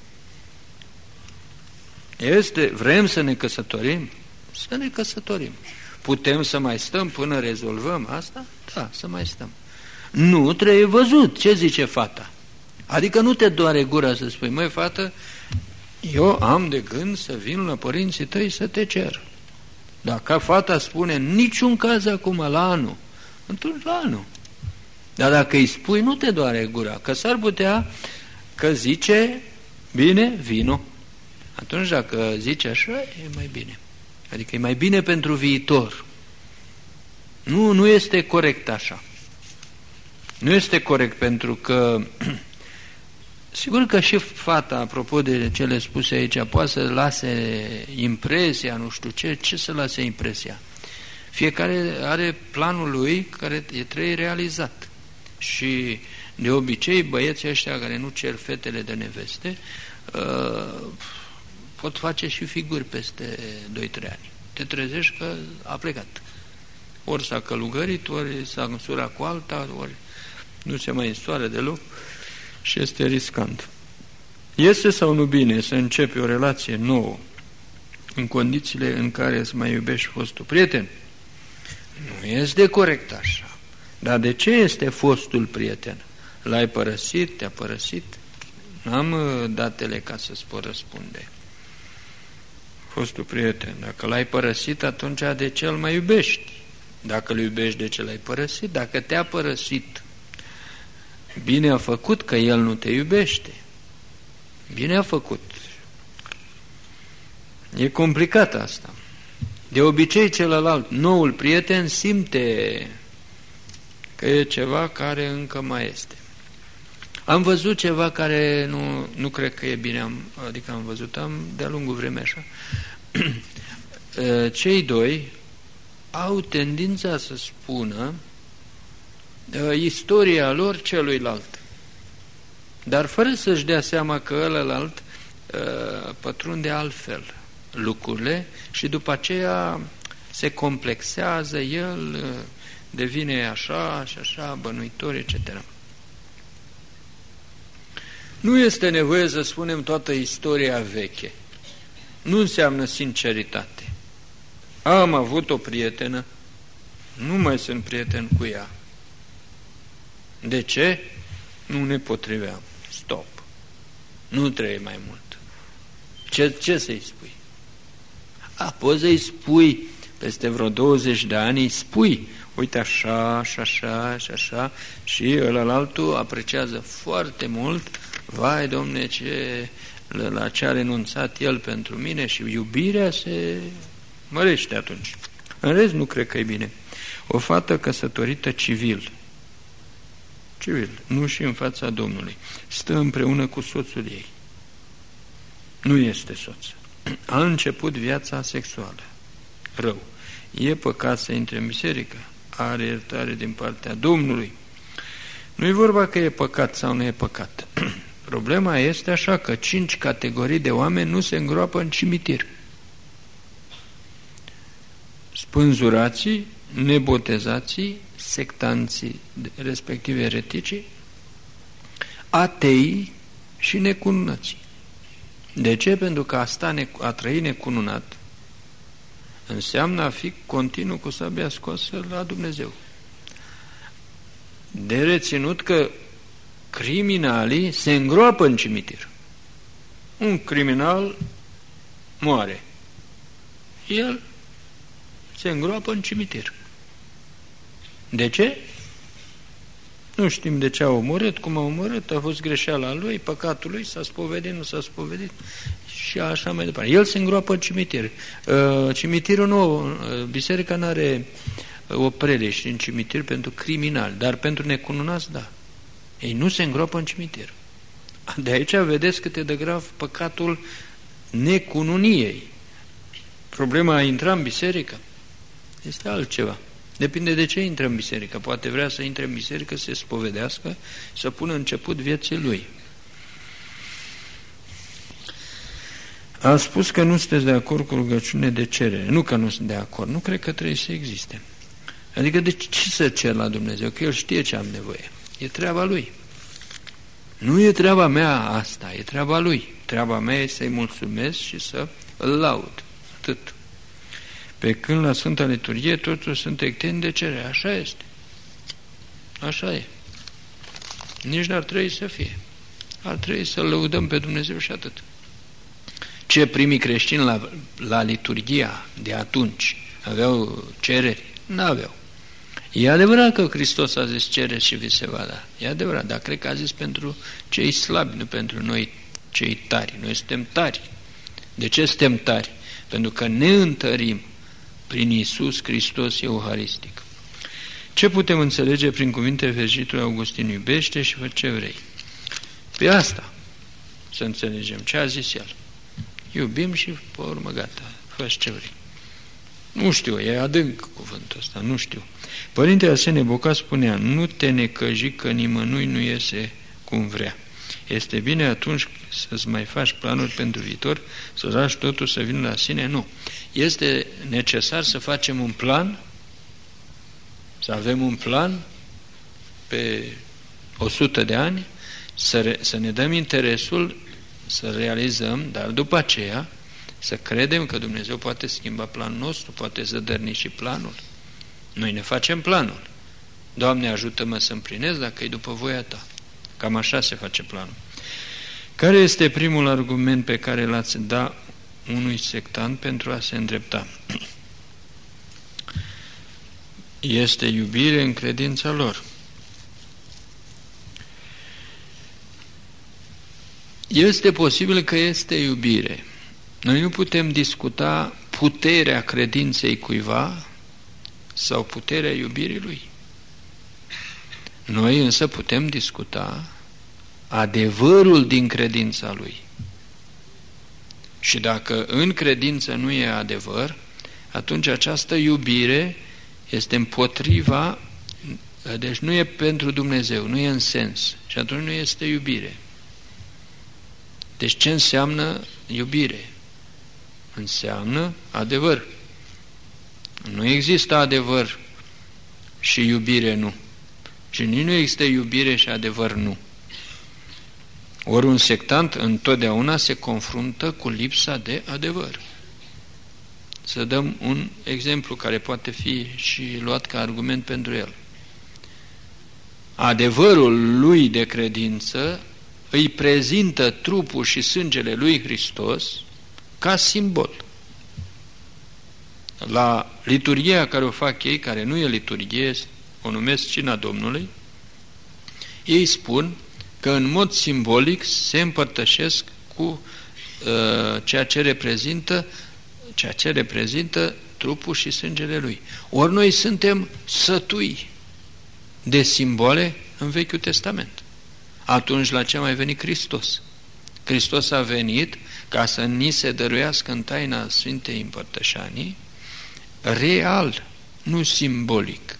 Vrem să ne căsătorim? Să ne căsătorim. Putem să mai stăm până rezolvăm asta? Da, să mai stăm. Nu, trebuie văzut. Ce zice fata? Adică nu te doare gura să spui, măi, fată, eu am de gând să vin la părinții tăi să te cer. Dacă fata spune, în niciun caz acum, la anul, atunci la anul. Dar dacă îi spui, nu te doare gura, că s-ar putea că zice, bine, vino. Atunci dacă zice așa, e mai bine. Adică e mai bine pentru viitor. Nu este corect așa. Nu este corect pentru că sigur că și fata, apropo de cele spuse aici, poate să lase impresia, nu știu ce să lase impresia. Fiecare are planul lui care trebuie realizat. Și de obicei băieții ăștia care nu cer fetele de neveste pot face și figuri peste 2-3 ani. Te trezești că a plecat. Ori s-a călugărit, ori s-a însurat cu alta, ori nu se mai însoară deloc și este riscant. Este sau nu bine să începi o relație nouă în condițiile în care îți mai iubești fostul prieten? Nu este corect așa. Dar de ce este fostul prieten? L-ai părăsit? Te-a părăsit? N-am datele ca să-ți pot răspunde. Fostul prieten, dacă l-ai părăsit, atunci de ce îl mai iubești? Dacă îl iubești, de ce l-ai părăsit? Dacă te-a părăsit, bine a făcut că el nu te iubește. Bine a făcut. E complicat asta. De obicei celălalt, noul prieten, simte că e ceva care încă mai este. Am văzut ceva care nu cred că e bine, adică am văzut, de-a lungul vremii așa. Cei doi au tendința să spună istoria lor celuilalt, dar fără să-și dea seama că ălălalt pătrunde altfel lucrurile și după aceea se complexează, el devine așa și așa, bănuitor, etc. Nu este nevoie să spunem toată istoria veche. Nu înseamnă sinceritate. Am avut o prietenă, nu mai sunt prieten cu ea. De ce? Nu ne potriveam. Stop. Nu trebuie mai mult. Ce să-i spui? Poți să-i spui peste vreo 20 de ani, îi spui, uite așa și așa și așa, și ălalăltul apreciază foarte mult, vai, Domne, la ce a renunțat el pentru mine, și iubirea se mărește atunci. În rest, nu cred că e bine. O fată căsătorită civil, nu și în fața Domnului, stă împreună cu soțul ei. Nu este soț. A început viața sexuală. Rău. E păcat să intre în biserică? Are iertare din partea Domnului. Nu e vorba că e păcat sau nu e păcat. Problema este așa că 5 categorii de oameni nu se îngroapă în cimitir. Spânzurații, nebotezații, sectanții, respectiv ereticii, atei și necununații. De ce? Pentru că a trăi necununat înseamnă a fi continuu cu sabia scoasă la Dumnezeu. De reținut că criminalii se îngroapă în cimitir. Un criminal moare. El se îngroapă în cimitir. De ce? Nu știm de ce a omorât, cum a omorât, a fost greșeala lui, păcatul lui, s-a spovedit, nu s-a spovedit și așa mai departe. El se îngroapă în cimitir. Cimitirul nu, biserica nu are o prelește în cimitir pentru criminali, dar pentru necununați, da. Ei nu se îngroapă în cimitir. De aici vedeți cât e de grav păcatul necununiei. Problema a intra în biserică este altceva. Depinde de ce intră în biserică. Poate vrea să intre în biserică, să se spovedească, să pună început vieții lui. A spus că nu sunteți de acord cu rugăciune de cerere. Nu că nu sunt de acord. Nu cred că trebuie să existe. Adică de ce să cer la Dumnezeu? Că El știe ce am nevoie. E treaba Lui. Nu e treaba mea asta, e treaba Lui. Treaba mea e să-i mulțumesc și să îl laud. Atât. Pe când la Sfânta Liturghie totul sunt ecteni de cerere. Așa este. Așa e. Nici n-ar trebui să fie. Ar trebui să-L lăudăm pe Dumnezeu și atât. Ce primii creștini la liturghia de atunci aveau cereri? N-aveau. E adevărat că Hristos a zis cereți și vi se va da. E adevărat, dar cred că a zis pentru cei slabi, nu pentru noi cei tari. Noi suntem tari. De ce suntem tari? Pentru că ne întărim prin Iisus Hristos Euharistic. Ce putem înțelege prin cuvintele fericitului Augustin? Iubește și fă ce vrei. Pe asta să înțelegem ce a zis el. Iubim și pe urmă gata, fă ce vrei. Nu știu, e adânc cuvântul ăsta, nu știu. Părintele Arsenie Boca spunea, nu te necăji că nimănui nu iese cum vrea. Este bine atunci să-ți mai faci planuri pentru viitor, să lași totul să vină la sine? Nu. Este necesar să facem un plan, să avem un plan pe 100 de ani, să ne dăm interesul, să realizăm, dar după aceea să credem că Dumnezeu poate schimba planul nostru, poate zădărnici planul. Noi ne facem planul. Doamne, ajută-mă să împlinesc dacă e după voia Ta. Cam așa se face planul. Care este primul argument pe care l-ați da unui sectant pentru a se îndrepta? Este iubire în credința lor. Este posibil că este iubire. Noi nu putem discuta puterea credinței cuiva sau puterea iubirii lui. Noi însă putem discuta adevărul din credința lui. Și dacă în credință nu e adevăr, atunci această iubire este împotriva, deci nu e pentru Dumnezeu, nu e în sens. Și atunci nu este iubire. Deci ce înseamnă iubire? Înseamnă adevăr. Nu există adevăr și iubire nu. Și nici nu există iubire și adevăr nu. Ori un sectant întotdeauna se confruntă cu lipsa de adevăr. Să dăm un exemplu care poate fi și luat ca argument pentru el. Adevărul lui de credință îi prezintă trupul și sângele lui Hristos ca simbol. La liturghia care o fac ei, care nu e liturghie, o numesc Cina Domnului, ei spun că în mod simbolic se împărtășesc cu ceea ce reprezintă trupul și sângele lui. Ori noi suntem sătui de simbole în Vechiul Testament. Atunci la ce a mai venit Hristos? Hristos a venit ca să ni se dăruiască în taina Sfintei Împărtășanii real, nu simbolic.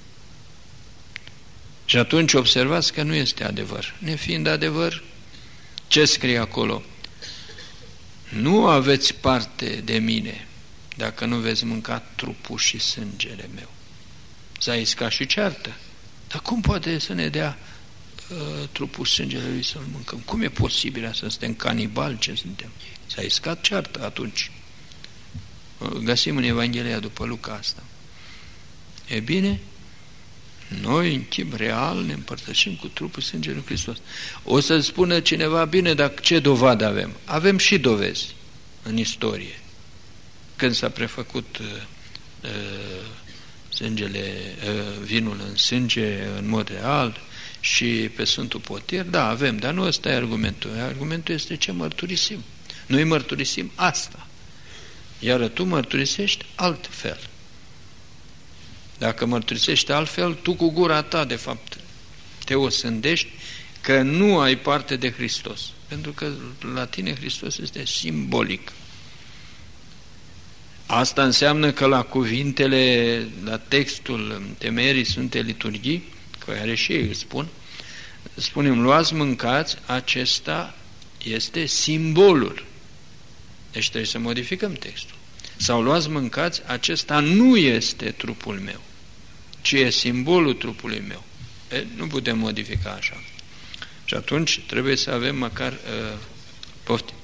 Și atunci observați că nu este adevăr. Nefiind adevăr, ce scrie acolo? Nu aveți parte de mine dacă nu veți mânca trupul și sângele meu. S-a iscat și ceartă. Dar cum poate să ne dea trupul și sângele lui să-l mâncăm? Cum e posibil să suntem canibali? Ce suntem? S-a iscat ceartă atunci. Găsim în Evanghelia după Luca asta. E bine, Noi, în chip real, ne împărtășim cu trupul sângelui lui Hristos. O să spună cineva, bine, dar ce dovadă avem? Avem și dovezi în istorie. Când s-a prefăcut vinul în sânge în mod real și pe Sfântul Potir, da, avem, dar nu ăsta e argumentul. Argumentul este ce mărturisim. Noi mărturisim asta. Iar tu mărturisești altfel. Dacă mărturisești altfel, tu cu gura ta, de fapt, te osândești că nu ai parte de Hristos. Pentru că la tine Hristos este simbolic. Asta înseamnă că la cuvintele, la textul temerii Sfintei Liturghii, care și ei îl spun, spunem, luați, mâncați, acesta este simbolul. Deci trebuie să modificăm textul. Sau luați, mâncați, acesta nu este trupul meu, ci e simbolul trupului meu. Nu putem modifica așa. Și atunci trebuie să avem măcar poftim.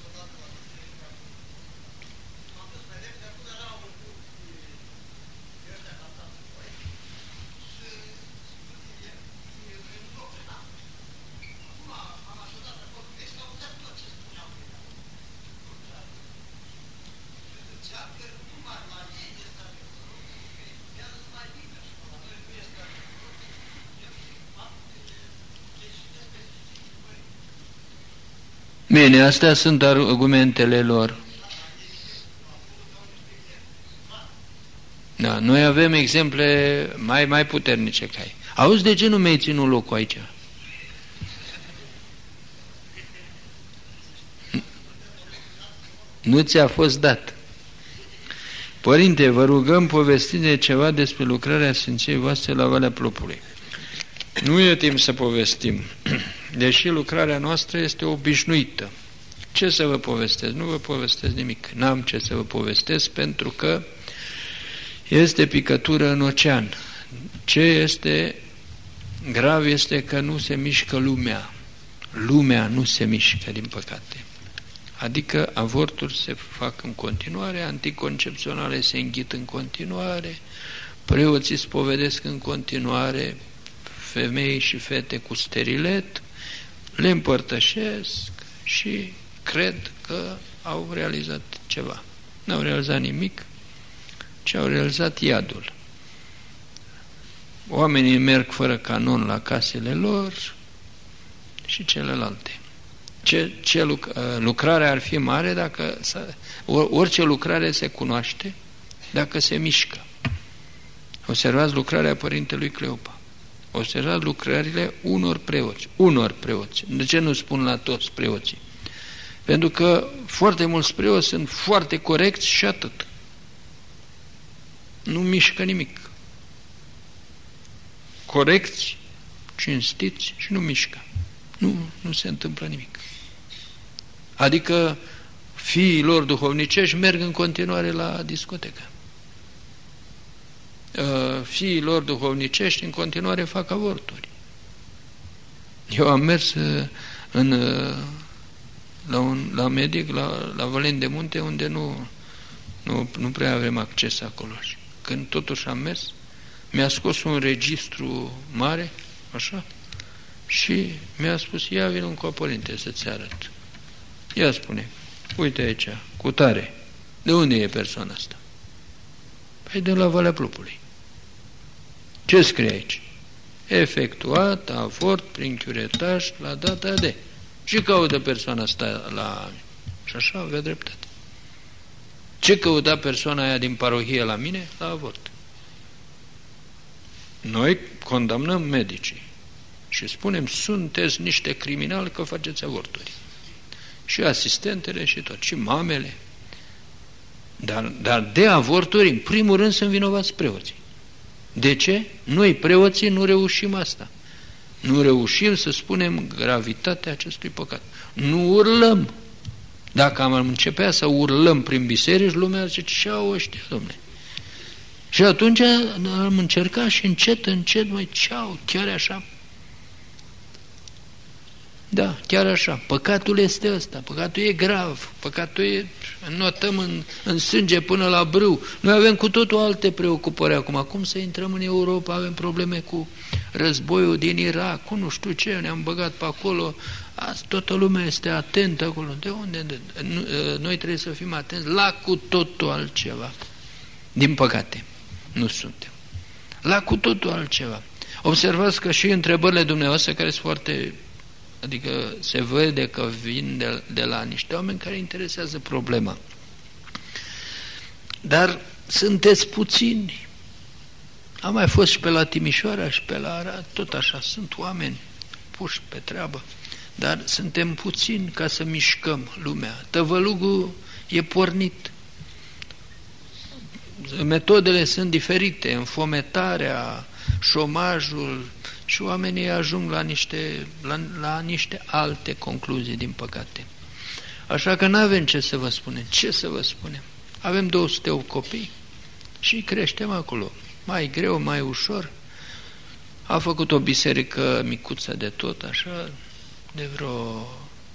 Bine, astea sunt argumentele lor. Da, noi avem exemple mai puternice ca ei. Auzi, de ce nu mi-ai ținut locul aici? Nu ți-a fost dat. Părinte, vă rugăm, povestiți ceva despre lucrarea Sfinției voastre la Valea Plopului. Nu e timp să povestim, deși lucrarea noastră este obișnuită. Ce să vă povestesc? Nu vă povestesc nimic. N-am ce să vă povestesc pentru că este picătură în ocean. Ce este grav este că nu se mișcă lumea. Lumea nu se mișcă, din păcate. Adică avorturi se fac în continuare, anticoncepționale se înghit în continuare, preoții spovedesc în continuare, femei și fete cu sterilet, le împărtășesc și cred că au realizat ceva. N-au realizat nimic, ci au realizat iadul. Oamenii merg fără canon la casele lor și celelalte. Lucrarea ar fi mare dacă orice lucrare se cunoaște dacă se mișcă. Observați lucrarea Părintelui Cleopa. Observați lucrările unor preoți. De ce nu spun la toți preoții? Pentru că foarte mulți preoți sunt foarte corecți și atât. Nu mișcă nimic. Corecți, cinstiți și nu mișcă. Nu se întâmplă nimic. Adică fiii lor duhovnicești merg în continuare la discotecă. Fiii lor duhovnicești în continuare fac avorturi. Eu am mers la medic, la Văleni de Munte, unde nu prea avem acces acolo. Când totuși am mers, mi-a scos un registru mare, așa, și mi-a spus, ia vină încă, părinte, să-ți arăt. Ia spune, uite aici, cu tare, de unde e persoana asta? Păi de la Valea Plopului. Ce scrie aici? Efectuat avort prin chiuretaj la data de. Și caută persoana asta la... Și așa avea dreptate. Ce căuta persoana aia din parohie la mine? La avort. Noi condamnăm medicii și spunem, sunteți niște criminali că faceți avorturi. Și asistentele și tot, și mamele. Dar de avorturi, în primul rând, sunt vinovați preoții. De ce? Noi, preoții, nu reușim asta. Nu reușim să spunem gravitatea acestui păcat. Nu urlăm. Dacă am începea să urlăm prin biserici, lumea zice, ce-au ăștia, dom'le? Și atunci am încercat și încet, măi, ce-au, chiar așa? Da, chiar așa. Păcatul este ăsta, păcatul e grav, păcatul e, notăm în sânge până la brâu. Noi avem cu totul alte preocupări acum. Acum să intrăm în Europa, avem probleme cu războiul din Irak, cu nu știu ce, ne-am băgat pe acolo, azi toată lumea este atentă acolo. De unde? Noi trebuie să fim atenți la cu totul altceva. Din păcate, nu suntem. La cu totul altceva. Observați că și întrebările dumneavoastră, care sunt foarte... Adică se vede că vin de la niște oameni care interesează problema. Dar sunteți puțini. Am mai fost și pe la Timișoara și pe la Arad, tot așa, sunt oameni puși pe treabă. Dar suntem puțini ca să mișcăm lumea. Tăvălugul e pornit. Metodele sunt diferite, înfometarea, șomajul, și oamenii ajung la niște alte concluzii, din păcate. Așa că nu avem ce să vă spunem. Ce să vă spunem? Avem 200 copii și creștem acolo. Mai greu, mai ușor. A făcut o biserică micuță de tot, așa, de vreo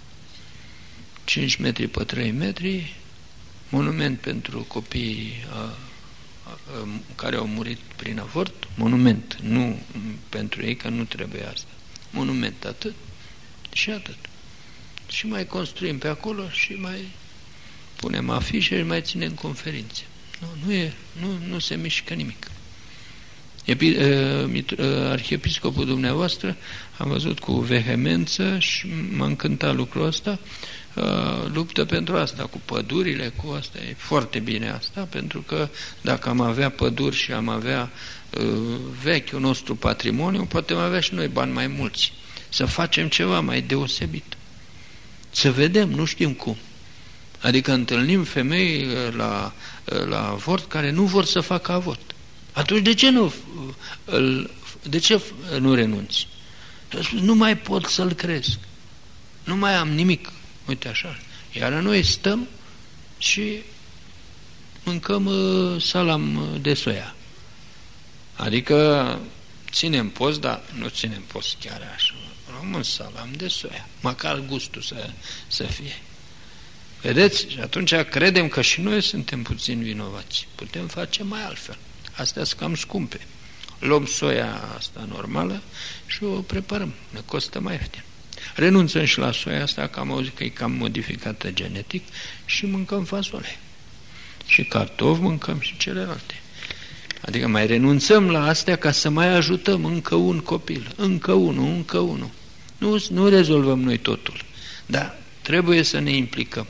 5 metri pe 3 metri, monument pentru copiii care au murit prin avort, monument, nu pentru ei, că nu trebuie asta. Monument, atât și atât. Și mai construim pe acolo și mai punem afișe și mai ținem conferințe. Nu se mișcă nimic. Arhiepiscopul dumneavoastră, am văzut cu vehemență și m-a încântat lucrul ăsta, luptă pentru asta, cu pădurile, cu asta. E foarte bine asta, pentru că dacă am avea păduri și am avea vechiul nostru patrimoniu, putem avea și noi bani mai mulți. Să facem ceva mai deosebit. Să vedem, nu știm cum. Adică întâlnim femei la avort care nu vor să facă avort. Atunci de ce nu renunți? Nu mai pot să-l cresc. Nu mai am nimic. Uite așa. Iar noi stăm și mâncăm salam de soia. Adică ținem post, dar nu ținem post chiar așa. Rămân salam de soia. Măcar gustul să fie. Vedeți? Și atunci credem că și noi suntem puțin vinovați. Putem face mai altfel. Astea sunt cam scumpe. Luăm soia asta normală și o preparăm. Ne costă mai ieftin. Renunțăm și la soia asta, că am auzit că e cam modificată genetic, și mâncăm fasole. Și cartofi mâncăm și celelalte. Adică mai renunțăm la astea ca să mai ajutăm încă un copil, încă unul. Nu rezolvăm noi totul, dar trebuie să ne implicăm.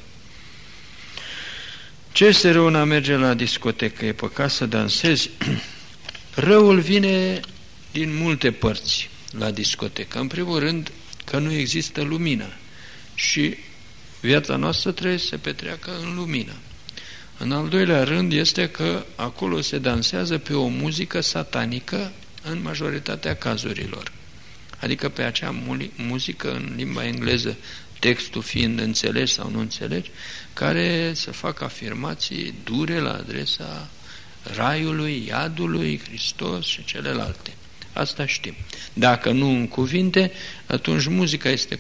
Ce este rău în a merge la discotecă? E păcat să dansezi? Răul vine din multe părți la discotecă. În primul rând, că nu există lumină și viața noastră trebuie să se petreacă în lumină. În al doilea rând este că acolo se dansează pe o muzică satanică în majoritatea cazurilor. Adică pe acea muzică în limba engleză, textul fiind înțelegi sau nu înțelegi, care să facă afirmații dure la adresa raiului, iadului, Hristos și celelalte. Asta știm. Dacă nu în cuvinte, atunci muzica este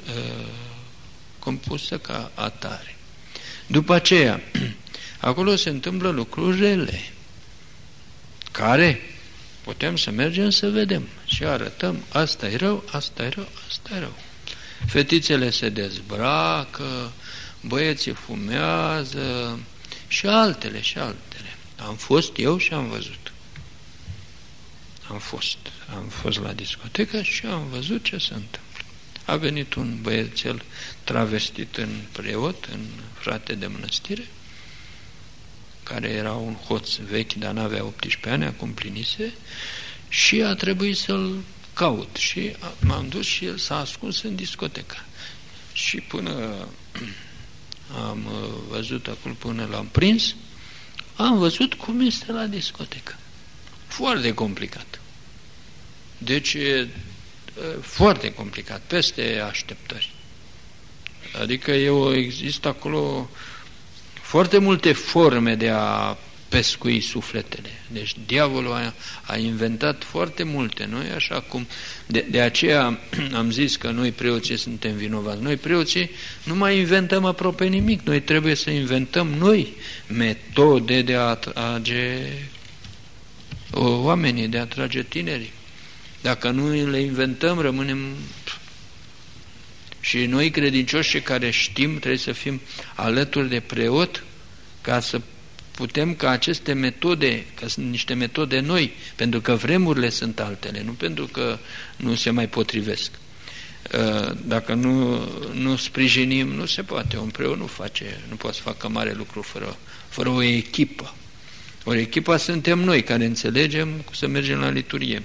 compusă ca atare. După aceea, acolo se întâmplă lucruri rele, care putem să mergem să vedem și arătăm, asta e rău, asta e rău, asta e rău. Fetițele se dezbracă, băieții fumează și altele și altele. Am fost eu și am văzut. Am fost la discotecă și am văzut ce se întâmplă. A venit un băiețel travestit în preot, în frate de mănăstire, care era un hoț vechi, dar n-avea 18 ani, acum plinise, și a trebuit să-l caut. Și m-am dus și el s-a ascuns în discotecă. Și până am văzut acolo, până l-am prins, am văzut cum este la discotecă. Foarte complicat. Deci e foarte complicat, peste așteptări. Adică există acolo foarte multe forme de a pescui sufletele. Deci diavolul a inventat foarte multe, nu? Așa cum de aceea am zis că noi preoții suntem vinovați. Noi preoții nu mai inventăm aproape nimic. Noi trebuie să inventăm noi metode de a atrage oamenii, de a atrage tinerii. Dacă nu le inventăm, rămânem... Și noi credincioși care știm, trebuie să fim alături de preot ca să putem ca aceste metode, că sunt niște metode noi, pentru că vremurile sunt altele, nu pentru că nu se mai potrivesc. Dacă nu sprijinim, nu se poate. Un preot nu poate să facă mare lucru fără o echipă. O echipă suntem noi care înțelegem să mergem la liturghie.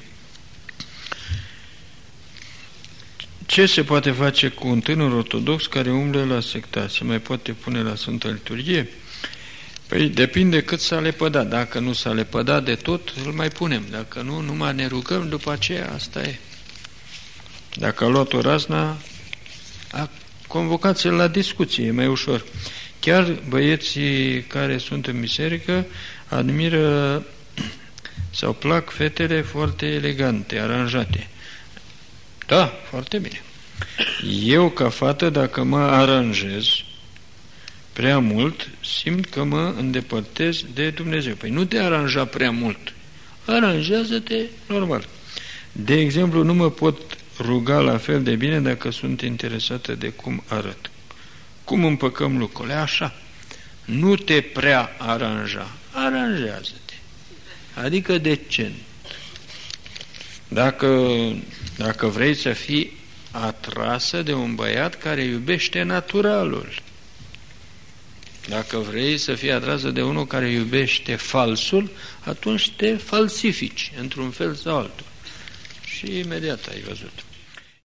Ce se poate face cu un tânăr ortodox care umblă la secta? Se mai poate pune la Sfânta Liturghie? Păi depinde cât s-a lepădat. Dacă nu s-a lepădat de tot, îl mai punem. Dacă nu, numai ne rugăm, după aceea, asta e. Dacă a luat o razna, convocați-l la discuție, e mai ușor. Chiar băieții care sunt în biserică admiră sau plac fetele foarte elegante, aranjate. Da, foarte bine. Eu, ca fată, dacă mă aranjez prea mult, simt că mă îndepărtez de Dumnezeu. Păi nu te aranja prea mult. Aranjează-te normal. De exemplu, nu mă pot ruga la fel de bine dacă sunt interesată de cum arăt. Cum împăcăm lucrurile? Așa. Nu te prea aranja. Aranjează-te. Adică decent. Dacă vrei să fii atrasă de un băiat care iubește naturalul, dacă vrei să fii atrasă de unul care iubește falsul, atunci te falsifici într-un fel sau altul. Și imediat ai văzut.